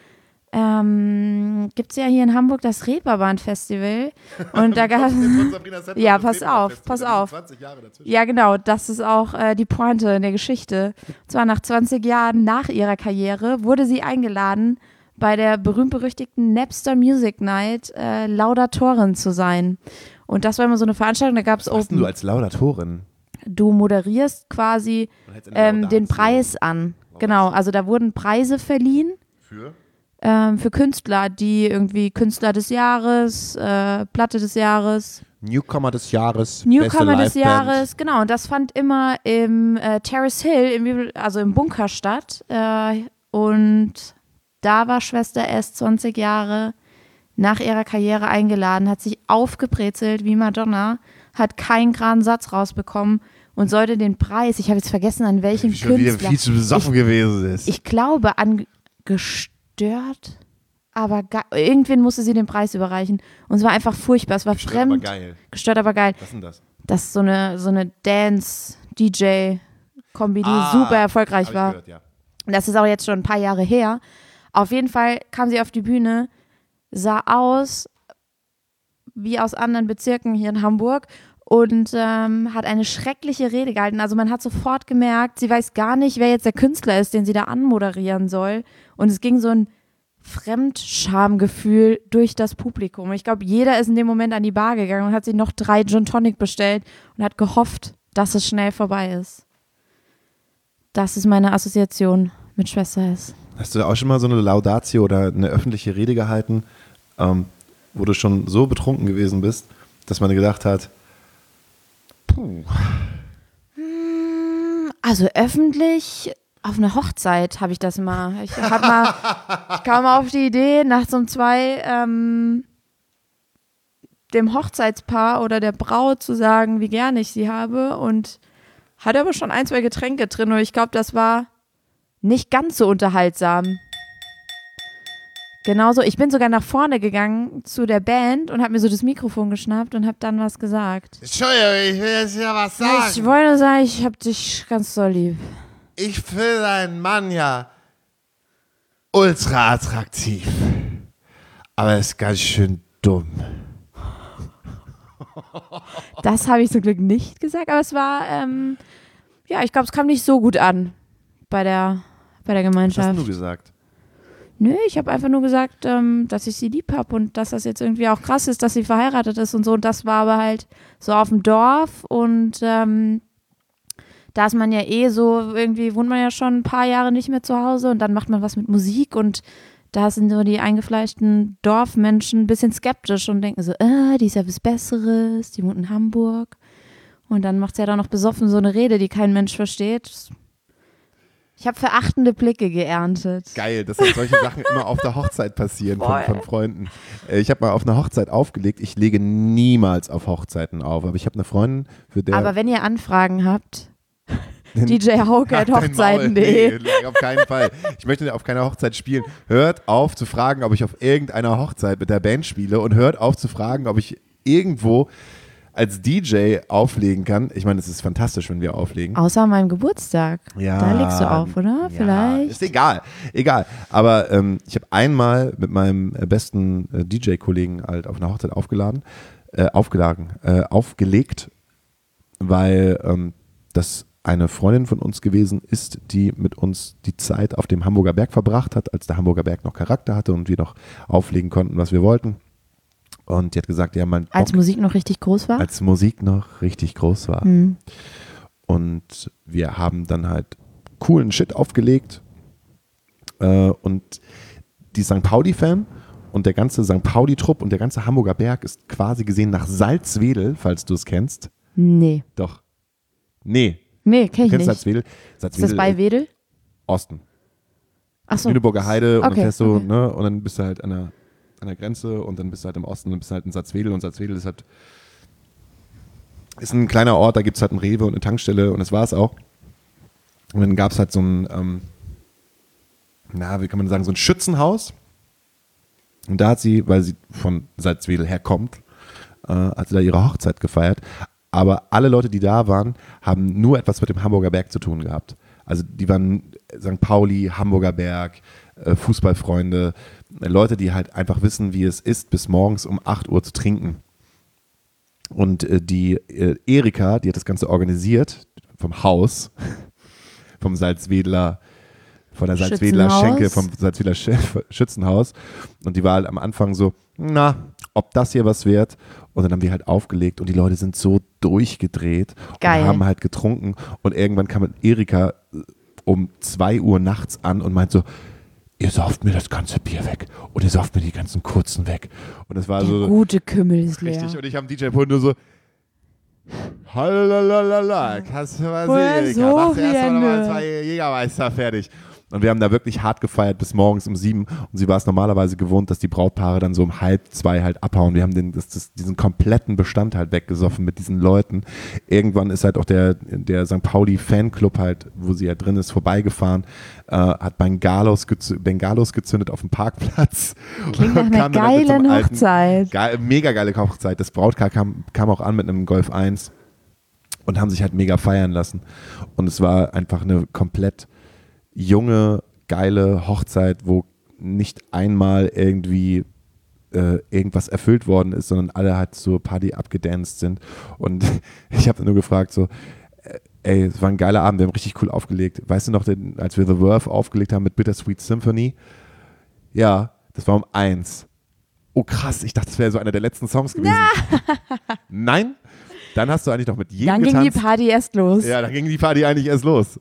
S3: ähm, gibt es ja hier in Hamburg das Reeperbahn-Festival. Und da gab es. Ja, pass auf, pass auf. Ja, genau, das ist auch äh, die Pointe in der Geschichte. Und zwar nach zwanzig Jahren nach ihrer Karriere wurde sie eingeladen, bei der berühmt-berüchtigten Napster Music Night äh, Laudatorin zu sein. Und das war immer so eine Veranstaltung, da gab es
S2: Was machst denn du als Laudatorin?
S3: Du moderierst quasi ähm, den Preis an. Genau, also da wurden Preise verliehen.
S2: Für?
S3: Ähm, für Künstler, die irgendwie Künstler des Jahres, äh, Platte des Jahres.
S2: Newcomer des Jahres.
S3: Newcomer
S2: beste
S3: des
S2: Liveband.
S3: Jahres, genau. Und das fand immer im äh, Terrace Hill, im, also im Bunker statt. Äh, und da war Schwester S zwanzig Jahre nach ihrer Karriere eingeladen, hat sich aufgebrezelt wie Madonna, hat keinen geraden Satz rausbekommen und sollte den Preis, ich habe jetzt vergessen, an welchem
S2: Wie schon wieder
S3: Künstler.
S2: viel zu besoffen
S3: ich,
S2: gewesen ist.
S3: Ich glaube an gestört, aber ga, irgendwen musste sie den Preis überreichen. Und es war einfach furchtbar, es war
S2: Gestört,
S3: fremd.
S2: aber geil.
S3: Gestört, aber geil.
S2: Was ist denn das?
S3: Das ist so eine, so eine Dance-D J-Kombi, die
S2: Ah,
S3: super erfolgreich
S2: hab ich
S3: war.
S2: gehört, ja.
S3: Das ist auch jetzt schon ein paar Jahre her. Auf jeden Fall kam sie auf die Bühne, sah aus wie aus anderen Bezirken hier in Hamburg und ähm, hat eine schreckliche Rede gehalten. Also man hat sofort gemerkt, sie weiß gar nicht, wer jetzt der Künstler ist, den sie da anmoderieren soll. Und es ging so ein Fremdschamgefühl durch das Publikum. Ich glaube, jeder ist in dem Moment an die Bar gegangen und hat sich noch drei Gin Tonic bestellt und hat gehofft, dass es schnell vorbei ist. Das ist meine Assoziation mit Schwester S.
S2: Hast du auch schon mal so eine Laudatio oder eine öffentliche Rede gehalten, ähm, wo du schon so betrunken gewesen bist, dass man gedacht hat, puh.
S3: Also öffentlich auf einer Hochzeit habe ich das mal. Ich, hab mal, ich kam mal auf die Idee, nachts um zwei ähm, dem Hochzeitspaar oder der Braut zu sagen, wie gerne ich sie habe und hatte aber schon ein, zwei Getränke drin und ich glaube, das war nicht ganz so unterhaltsam. Genauso, ich bin sogar nach vorne gegangen zu der Band und habe mir so das Mikrofon geschnappt und habe dann was gesagt.
S2: Entschuldigung, ich will jetzt hier was sagen.
S3: Ich wollte nur sagen, ich habe dich ganz doll lieb.
S2: Ich finde deinen Mann ja ultra attraktiv. Aber er ist ganz schön dumm.
S3: Das habe ich zum Glück nicht gesagt, aber es war, ähm, ja, ich glaube, es kam nicht so gut an bei der, bei der
S2: Was hast
S3: Gemeinschaft.
S2: denn du gesagt?
S3: Nö, ich habe einfach nur gesagt, ähm, dass ich sie lieb habe und dass das jetzt irgendwie auch krass ist, dass sie verheiratet ist und so. Und das war aber halt so auf dem Dorf und ähm, da ist man ja eh so, irgendwie wohnt man ja schon ein paar Jahre nicht mehr zu Hause und dann macht man was mit Musik und da sind so die eingefleischten Dorfmenschen ein bisschen skeptisch und denken so, äh, die ist ja was Besseres, die wohnt in Hamburg. Und dann macht sie ja da noch besoffen so eine Rede, die kein Mensch versteht. Ich habe verachtende Blicke geerntet.
S2: Geil, dass halt solche Sachen immer auf der Hochzeit passieren von, von Freunden. Äh, Ich habe mal auf einer Hochzeit aufgelegt. Ich lege niemals auf Hochzeiten auf, aber ich habe eine Freundin, für der...
S3: Aber wenn ihr Anfragen habt, D J Hauke at
S2: Halt dein
S3: hochzeiten
S2: Maul.
S3: punkt de.
S2: Nee, auf keinen Fall. Ich möchte auf keiner Hochzeit spielen. Hört auf zu fragen, ob ich auf irgendeiner Hochzeit mit der Band spiele und hört auf zu fragen, ob ich irgendwo als D J auflegen kann. Ich meine, es ist fantastisch, wenn wir auflegen.
S3: Außer an meinem Geburtstag.
S2: Ja,
S3: Da legst du auf, oder?
S2: Ja,
S3: Vielleicht.
S2: ist egal, egal. Aber ähm, ich habe einmal mit meinem äh, besten äh, D J-Kollegen halt auf einer Hochzeit aufgeladen, äh, aufgeladen, äh, aufgelegt, weil ähm, das eine Freundin von uns gewesen ist, die mit uns die Zeit auf dem Hamburger Berg verbracht hat, als der Hamburger Berg noch Charakter hatte und wir noch auflegen konnten, was wir wollten. Und die hat gesagt, ja, mein Bock,
S3: Als Musik noch richtig groß war?
S2: als Musik noch richtig groß war.
S3: Mhm.
S2: Und wir haben dann halt coolen Shit aufgelegt. Äh, und die Sankt Pauli-Fan und der ganze Sankt Pauli-Trupp und der ganze Hamburger Berg ist quasi gesehen nach Salzwedel, falls du es kennst.
S3: Nee.
S2: Doch. Nee.
S3: Nee, kenn
S2: Du
S3: ich
S2: kennst
S3: nicht.
S2: Salzwedel?
S3: Ist
S2: Salzwedel
S3: das bei
S2: äh,
S3: Wedel?
S2: Osten.
S3: Achso.
S2: Lüneburger Heide und
S3: Okay,
S2: dann fährst du,
S3: okay.
S2: ne, und dann bist du halt an der, an der Grenze und dann bist du halt im Osten und dann bist du halt in Salzwedel und Salzwedel ist halt ist ein kleiner Ort, da gibt es halt ein Rewe und eine Tankstelle und das war es auch. Und dann gab es halt so ein, ähm, na, wie kann man sagen, so ein Schützenhaus. Und da hat sie, weil sie von Salzwedel herkommt, äh, hat sie da ihre Hochzeit gefeiert. Aber alle Leute, die da waren, haben nur etwas mit dem Hamburger Berg zu tun gehabt. Also die waren Sankt Pauli, Hamburger Berg, äh, Fußballfreunde, äh, Leute, die halt einfach wissen, wie es ist, bis morgens um acht Uhr zu trinken. Und äh, die äh, Erika, die hat das Ganze organisiert, vom Haus, vom Salzwedler, von der Salzwedler
S3: Schützenhaus.
S2: Schenke, vom Salzwedler Sch- Schützenhaus. Und die war halt am Anfang so, na, ob das hier was wird. Und dann haben wir halt aufgelegt und die Leute sind so durchgedreht
S3: Geil.
S2: und haben halt getrunken. Und irgendwann kam Erika um zwei Uhr nachts an und meint so, ihr sauft mir das ganze Bier weg und ihr sauft mir die ganzen kurzen weg. Und das war
S3: Der
S2: so
S3: gute Kümmel ist leer.
S2: richtig. Und ich habe D J-Pult nur so, Halalala, kannst du mal
S3: Woher
S2: sehen, Erika,
S3: so
S2: machst du erst mal
S3: viel,
S2: nochmal
S3: ne?
S2: zwei Jägermeister fertig. Und wir haben da wirklich hart gefeiert bis morgens um sieben. Und sie war es normalerweise gewohnt, dass die Brautpaare dann so um halb zwei halt abhauen. Wir haben den, das, das, diesen kompletten Bestand halt weggesoffen mit diesen Leuten. Irgendwann ist halt auch der, der Sankt Pauli-Fanclub halt, wo sie halt drin ist, vorbeigefahren, äh, hat Bengalos, gezü- Bengalos gezündet auf dem Parkplatz.
S3: Klingt nach
S2: Und
S3: einer
S2: kam dann halt mit so einem
S3: geilen
S2: alten-
S3: Hochzeit.
S2: Geil, mega geile Hochzeit. Das Brautpaar kam, kam auch an mit einem Golf eins und haben sich halt mega feiern lassen. Und es war einfach eine komplett junge, geile Hochzeit, wo nicht einmal irgendwie äh, irgendwas erfüllt worden ist, sondern alle halt zur Party abgedanced sind. Und ich habe nur gefragt so, äh, ey, es war ein geiler Abend, wir haben richtig cool aufgelegt. Weißt du noch, den, als wir The Verve aufgelegt haben mit Bittersweet Symphony? Ja, das war um eins. Oh krass, ich dachte, das wäre so einer der letzten Songs gewesen. Nein, dann hast du eigentlich noch mit jedem
S3: Dann ging
S2: getanzt.
S3: die Party erst los.
S2: Ja, dann ging die Party eigentlich erst los.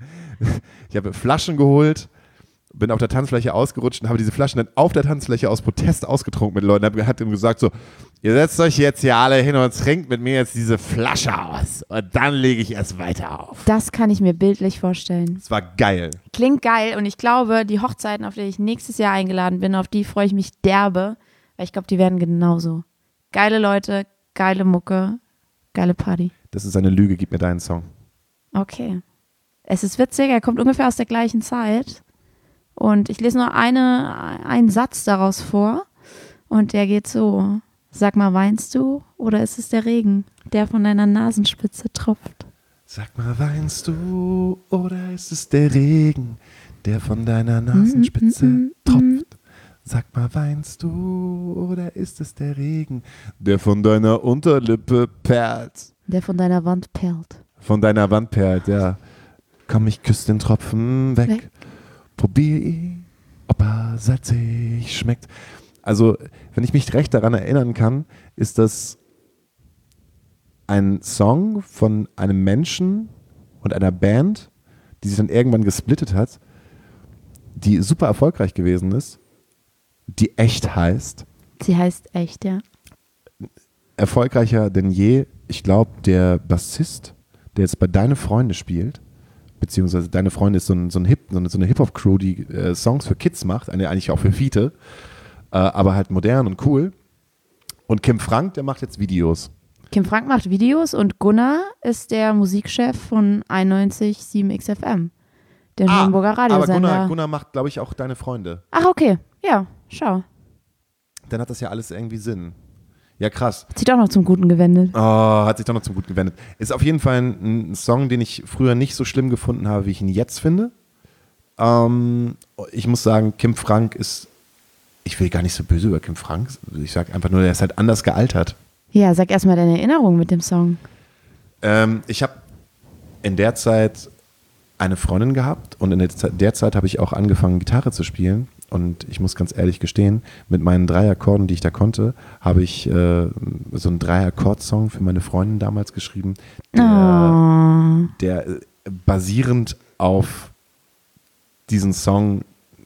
S2: Ich habe Flaschen geholt, bin auf der Tanzfläche ausgerutscht und habe diese Flaschen dann auf der Tanzfläche aus Protest ausgetrunken mit Leuten. Ich habe ihm gesagt so, ihr setzt euch jetzt hier alle hin und trinkt mit mir jetzt diese Flasche aus und dann lege ich erst weiter auf.
S3: Das kann ich mir bildlich vorstellen.
S2: Es war geil.
S3: Klingt geil und ich glaube, die Hochzeiten, auf die ich nächstes Jahr eingeladen bin, auf die freue ich mich derbe, weil ich glaube, die werden genauso. Geile Leute, geile Mucke, geile Party.
S2: Das ist eine Lüge, gib mir deinen Song.
S3: Okay. Es ist witzig, er kommt ungefähr aus der gleichen Zeit und ich lese nur eine, einen Satz daraus vor und der geht so: Sag mal, weinst du oder ist es der Regen, der von deiner Nasenspitze tropft?
S2: Sag mal, weinst du oder ist es der Regen, der von deiner Nasenspitze
S3: Mm, mm, mm,
S2: tropft? Sag mal, weinst du oder ist es der Regen, der von deiner Unterlippe perlt?
S3: Der von deiner Wand perlt.
S2: Von deiner Wand perlt, ja. Komm, ich küsse den Tropfen weg.
S3: Weg.
S2: Probier ihn, ob er salzig schmeckt. Also, wenn ich mich recht daran erinnern kann, ist das ein Song von einem Menschen und einer Band, die sich dann irgendwann gesplittet hat, die super erfolgreich gewesen ist, die echt heißt.
S3: Sie heißt echt, ja.
S2: Erfolgreicher denn je. Ich glaube, der Bassist, der jetzt bei Deine Freunde spielt, beziehungsweise Deine Freunde ist so, ein, so, ein Hip, so eine, so eine Hip-Hop-Crew, die äh, Songs für Kids macht, eine, eigentlich auch für Fiete, äh, aber halt modern und cool. Und Kim Frank, der macht jetzt Videos.
S3: Kim Frank macht Videos und Gunnar ist der Musikchef von einundneunzig Komma sieben X F M, der Hamburger
S2: aber
S3: Radiosender.
S2: Gunnar, Gunnar macht, glaube ich, auch Deine Freunde.
S3: Ach, okay. Ja, schau.
S2: Dann hat das ja alles irgendwie Sinn. Ja, krass.
S3: Hat sich doch noch zum Guten gewendet.
S2: Oh, hat sich doch noch zum Guten gewendet. Ist auf jeden Fall ein, ein Song, den ich früher nicht so schlimm gefunden habe, wie ich ihn jetzt finde. Ähm, ich muss sagen, Kim Frank ist, ich will gar nicht so böse über Kim Frank, ich sage einfach nur, der ist halt anders gealtert.
S3: Ja, sag erstmal deine Erinnerung mit dem Song.
S2: Ähm, ich habe in der Zeit eine Freundin gehabt und in der Zeit, der Zeit habe ich auch angefangen, Gitarre zu spielen. Und ich muss ganz ehrlich gestehen, mit meinen drei Akkorden, die ich da konnte, habe ich äh, so einen Drei-Akkord-Song für meine Freundin damals geschrieben, der,
S3: Oh.
S2: der äh, basierend auf diesen Song,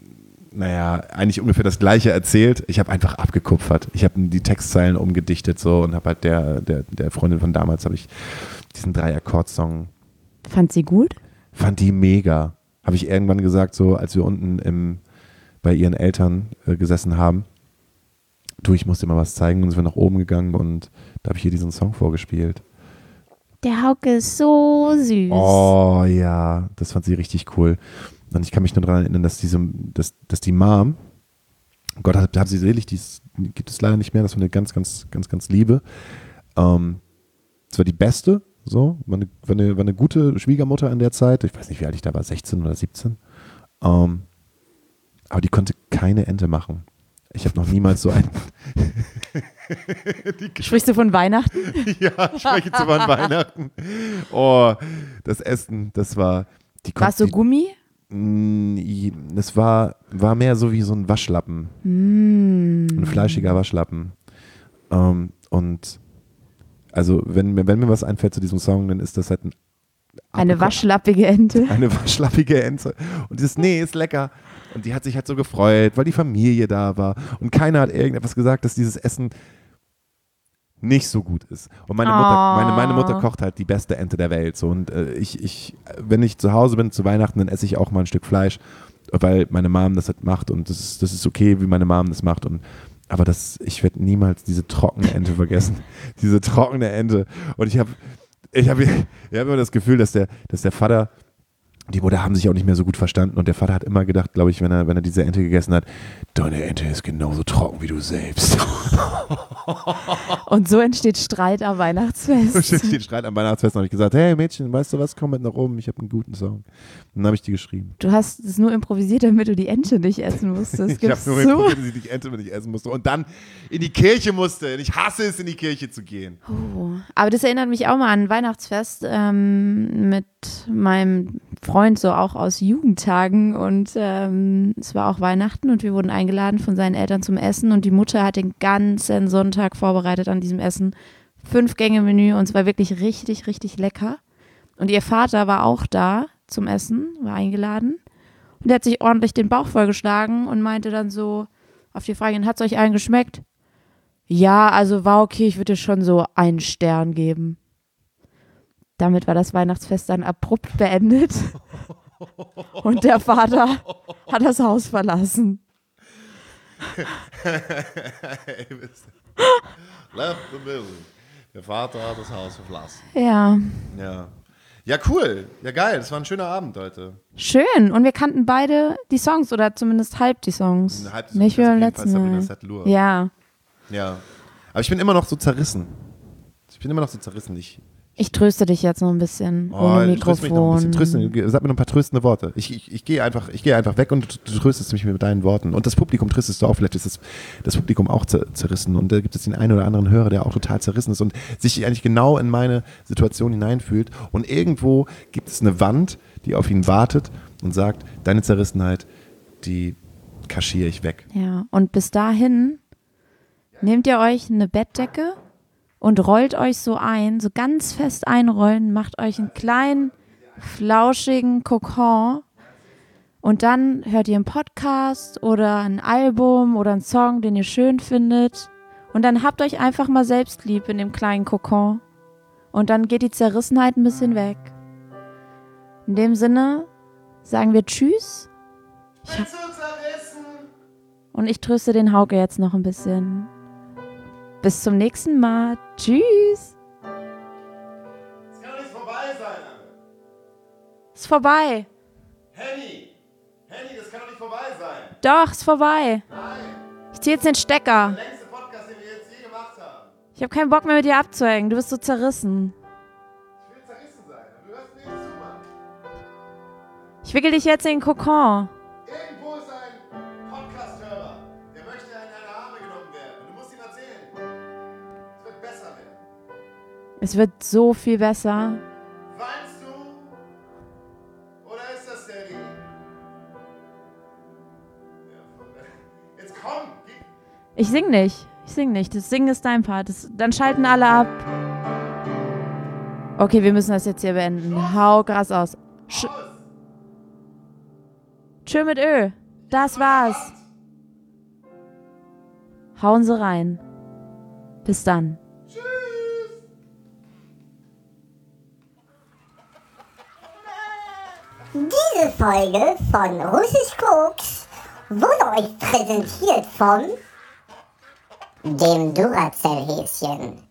S2: naja, eigentlich ungefähr das Gleiche erzählt. Ich habe einfach abgekupfert. Ich habe die Textzeilen umgedichtet so und habe halt der, der, der Freundin von damals habe ich diesen Drei-Akkord-Song,
S3: Fand sie gut?
S2: fand die mega. Habe ich irgendwann gesagt, so als wir unten im bei ihren Eltern äh, gesessen haben. Du, ich musste dir mal was zeigen und sind wir nach oben gegangen und da habe ich ihr diesen Song vorgespielt.
S3: Der Hauke ist so süß.
S2: Oh ja, das fand sie richtig cool. Und ich kann mich nur daran erinnern, dass diese, dass, dass die Mom, Gott hat, hat sie selig, die ist, gibt es leider nicht mehr, das war eine ganz, ganz, ganz, ganz liebe. Ähm, das war die beste, so, war eine, war, eine, war eine gute Schwiegermutter in der Zeit. Ich weiß nicht, wie alt ich da war, sechzehn oder siebzehn. Ähm, aber die konnte keine Ente machen. Ich habe noch niemals so ein...
S3: Sprichst du von Weihnachten?
S2: Ja, ich spreche zu von Weihnachten. Oh, das Essen, das war... Die
S3: War es so
S2: die,
S3: Gummi?
S2: Das war, war mehr so wie so ein Waschlappen.
S3: Mm.
S2: Ein fleischiger Waschlappen. Ähm, und also, wenn mir, wenn mir was einfällt zu diesem Song, dann ist das halt ein
S3: Eine waschlappige Ente.
S2: Eine waschlappige Ente. Und dieses, nee, ist lecker. Und die hat sich halt so gefreut, weil die Familie da war. Und keiner hat irgendetwas gesagt, dass dieses Essen nicht so gut ist. Und meine,
S3: Oh.
S2: Mutter, meine, meine Mutter kocht halt die beste Ente der Welt. So. Und äh, ich, ich, wenn ich zu Hause bin zu Weihnachten, dann esse ich auch mal ein Stück Fleisch, weil meine Mom das halt macht. Und das ist, das ist okay, wie meine Mom das macht. Und, aber das, ich werde niemals diese trockene Ente vergessen. Diese trockene Ente. Und ich habe ich hab, ich hab immer das Gefühl, dass der, dass der Vater... Die Mutter haben sich auch nicht mehr so gut verstanden und der Vater hat immer gedacht, glaube ich, wenn er, wenn er diese Ente gegessen hat, deine Ente ist genauso trocken wie du selbst.
S3: Und so entsteht Streit am Weihnachtsfest.
S2: Und jetzt steht Streit am Weihnachtsfest und habe ich gesagt, hey Mädchen, weißt du was, komm mit nach oben, ich habe einen guten Song. Und dann habe ich die geschrieben.
S3: Du hast es nur improvisiert, damit du die Ente nicht essen musstest.
S2: Ich habe nur
S3: so?
S2: improvisiert, dass ich die Ente nicht essen musste und dann in die Kirche musste. Und ich hasse es, in die Kirche zu gehen.
S3: Oh. Aber das erinnert mich auch mal an ein Weihnachtsfest ähm, mit meinem Freund, so auch aus Jugendtagen, und ähm, es war auch Weihnachten und wir wurden eingeladen von seinen Eltern zum Essen und die Mutter hat den ganzen Sonntag vorbereitet an diesem Essen. Fünf Gänge Menü und es war wirklich richtig, richtig lecker. Und ihr Vater war auch da zum Essen, war eingeladen und der hat sich ordentlich den Bauch vollgeschlagen und meinte dann so auf die Frage, hat es euch allen geschmeckt? Ja, also war okay, ich würde dir schon so einen Stern geben. Damit war das Weihnachtsfest dann abrupt beendet und der Vater hat das Haus verlassen.
S2: Left the building. Der Vater hat das Haus verlassen.
S3: Ja,
S2: Ja. Ja, cool. Ja, geil. Das war ein schöner Abend heute.
S3: schön. Und wir kannten beide die Songs oder zumindest halb die Songs.
S2: Halb die
S3: Nicht
S2: Songs,
S3: wie beim
S2: also
S3: letzten
S2: jedenfalls
S3: Mal.
S2: Sabrina Setlur.
S3: Ja,
S2: Ja. Aber ich bin immer noch so zerrissen. Ich bin immer noch so zerrissen. Ich,
S3: ich tröste dich jetzt noch ein bisschen
S2: oh,
S3: ohne
S2: tröst mich noch ein bisschen.
S3: Mikrofon.
S2: Trösten, sag mir noch ein paar tröstende Worte. Ich, ich, ich gehe einfach, ich geh einfach weg und du tröstest mich mit deinen Worten. Und das Publikum tröstest du auch. Vielleicht ist das, das Publikum auch zer, zerrissen. Und da gibt es den einen oder anderen Hörer, der auch total zerrissen ist und sich eigentlich genau in meine Situation hineinfühlt. Und irgendwo gibt es eine Wand, die auf ihn wartet und sagt, deine Zerrissenheit, die kaschiere ich weg.
S3: Ja, und bis dahin nehmt ihr euch eine Bettdecke und rollt euch so ein, so ganz fest einrollen, macht euch einen kleinen, flauschigen Kokon und dann hört ihr einen Podcast oder ein Album oder einen Song, den ihr schön findet und dann habt euch einfach mal selbst lieb in dem kleinen Kokon und dann geht die Zerrissenheit ein bisschen weg. In dem Sinne sagen wir Tschüss. Ich hab und ich tröste den Hauke jetzt noch ein bisschen. Bis zum nächsten Mal. Tschüss.
S2: Es kann doch nicht vorbei sein, Anne.
S3: Ist vorbei.
S2: Henny! Henny, das kann doch nicht vorbei sein.
S3: Doch, ist vorbei.
S2: Nein,
S3: Ich ziehe jetzt den Stecker.
S2: der längste Podcast, den wir jetzt je gemacht haben.
S3: Ich habe keinen Bock mehr mit dir abzuhängen. Du bist so zerrissen.
S2: Ich will zerrissen sein, aber du hörst mir nicht zu, Mann.
S3: Ich wickel dich jetzt in den Kokon.
S2: Irgendwo ist ein Podcast-Hörer, der möchte in deine Arme genommen werden. Du musst ihm erzählen. Es wird besser werden.
S3: Es wird so viel besser.
S2: Weinst du? Oder ist das der Rie? Ja, jetzt komm! Gib.
S3: Ich sing nicht. Ich sing nicht. Das Singen ist dein Part. Das, dann schalten alle ab. Okay, wir müssen das jetzt hier beenden. Hau krass aus. Sch Tschö mit Ö. Das war's. Hauen Sie rein. Bis dann.
S7: Diese Folge von Russisch Koks wurde euch präsentiert von dem Duracell-Häschen.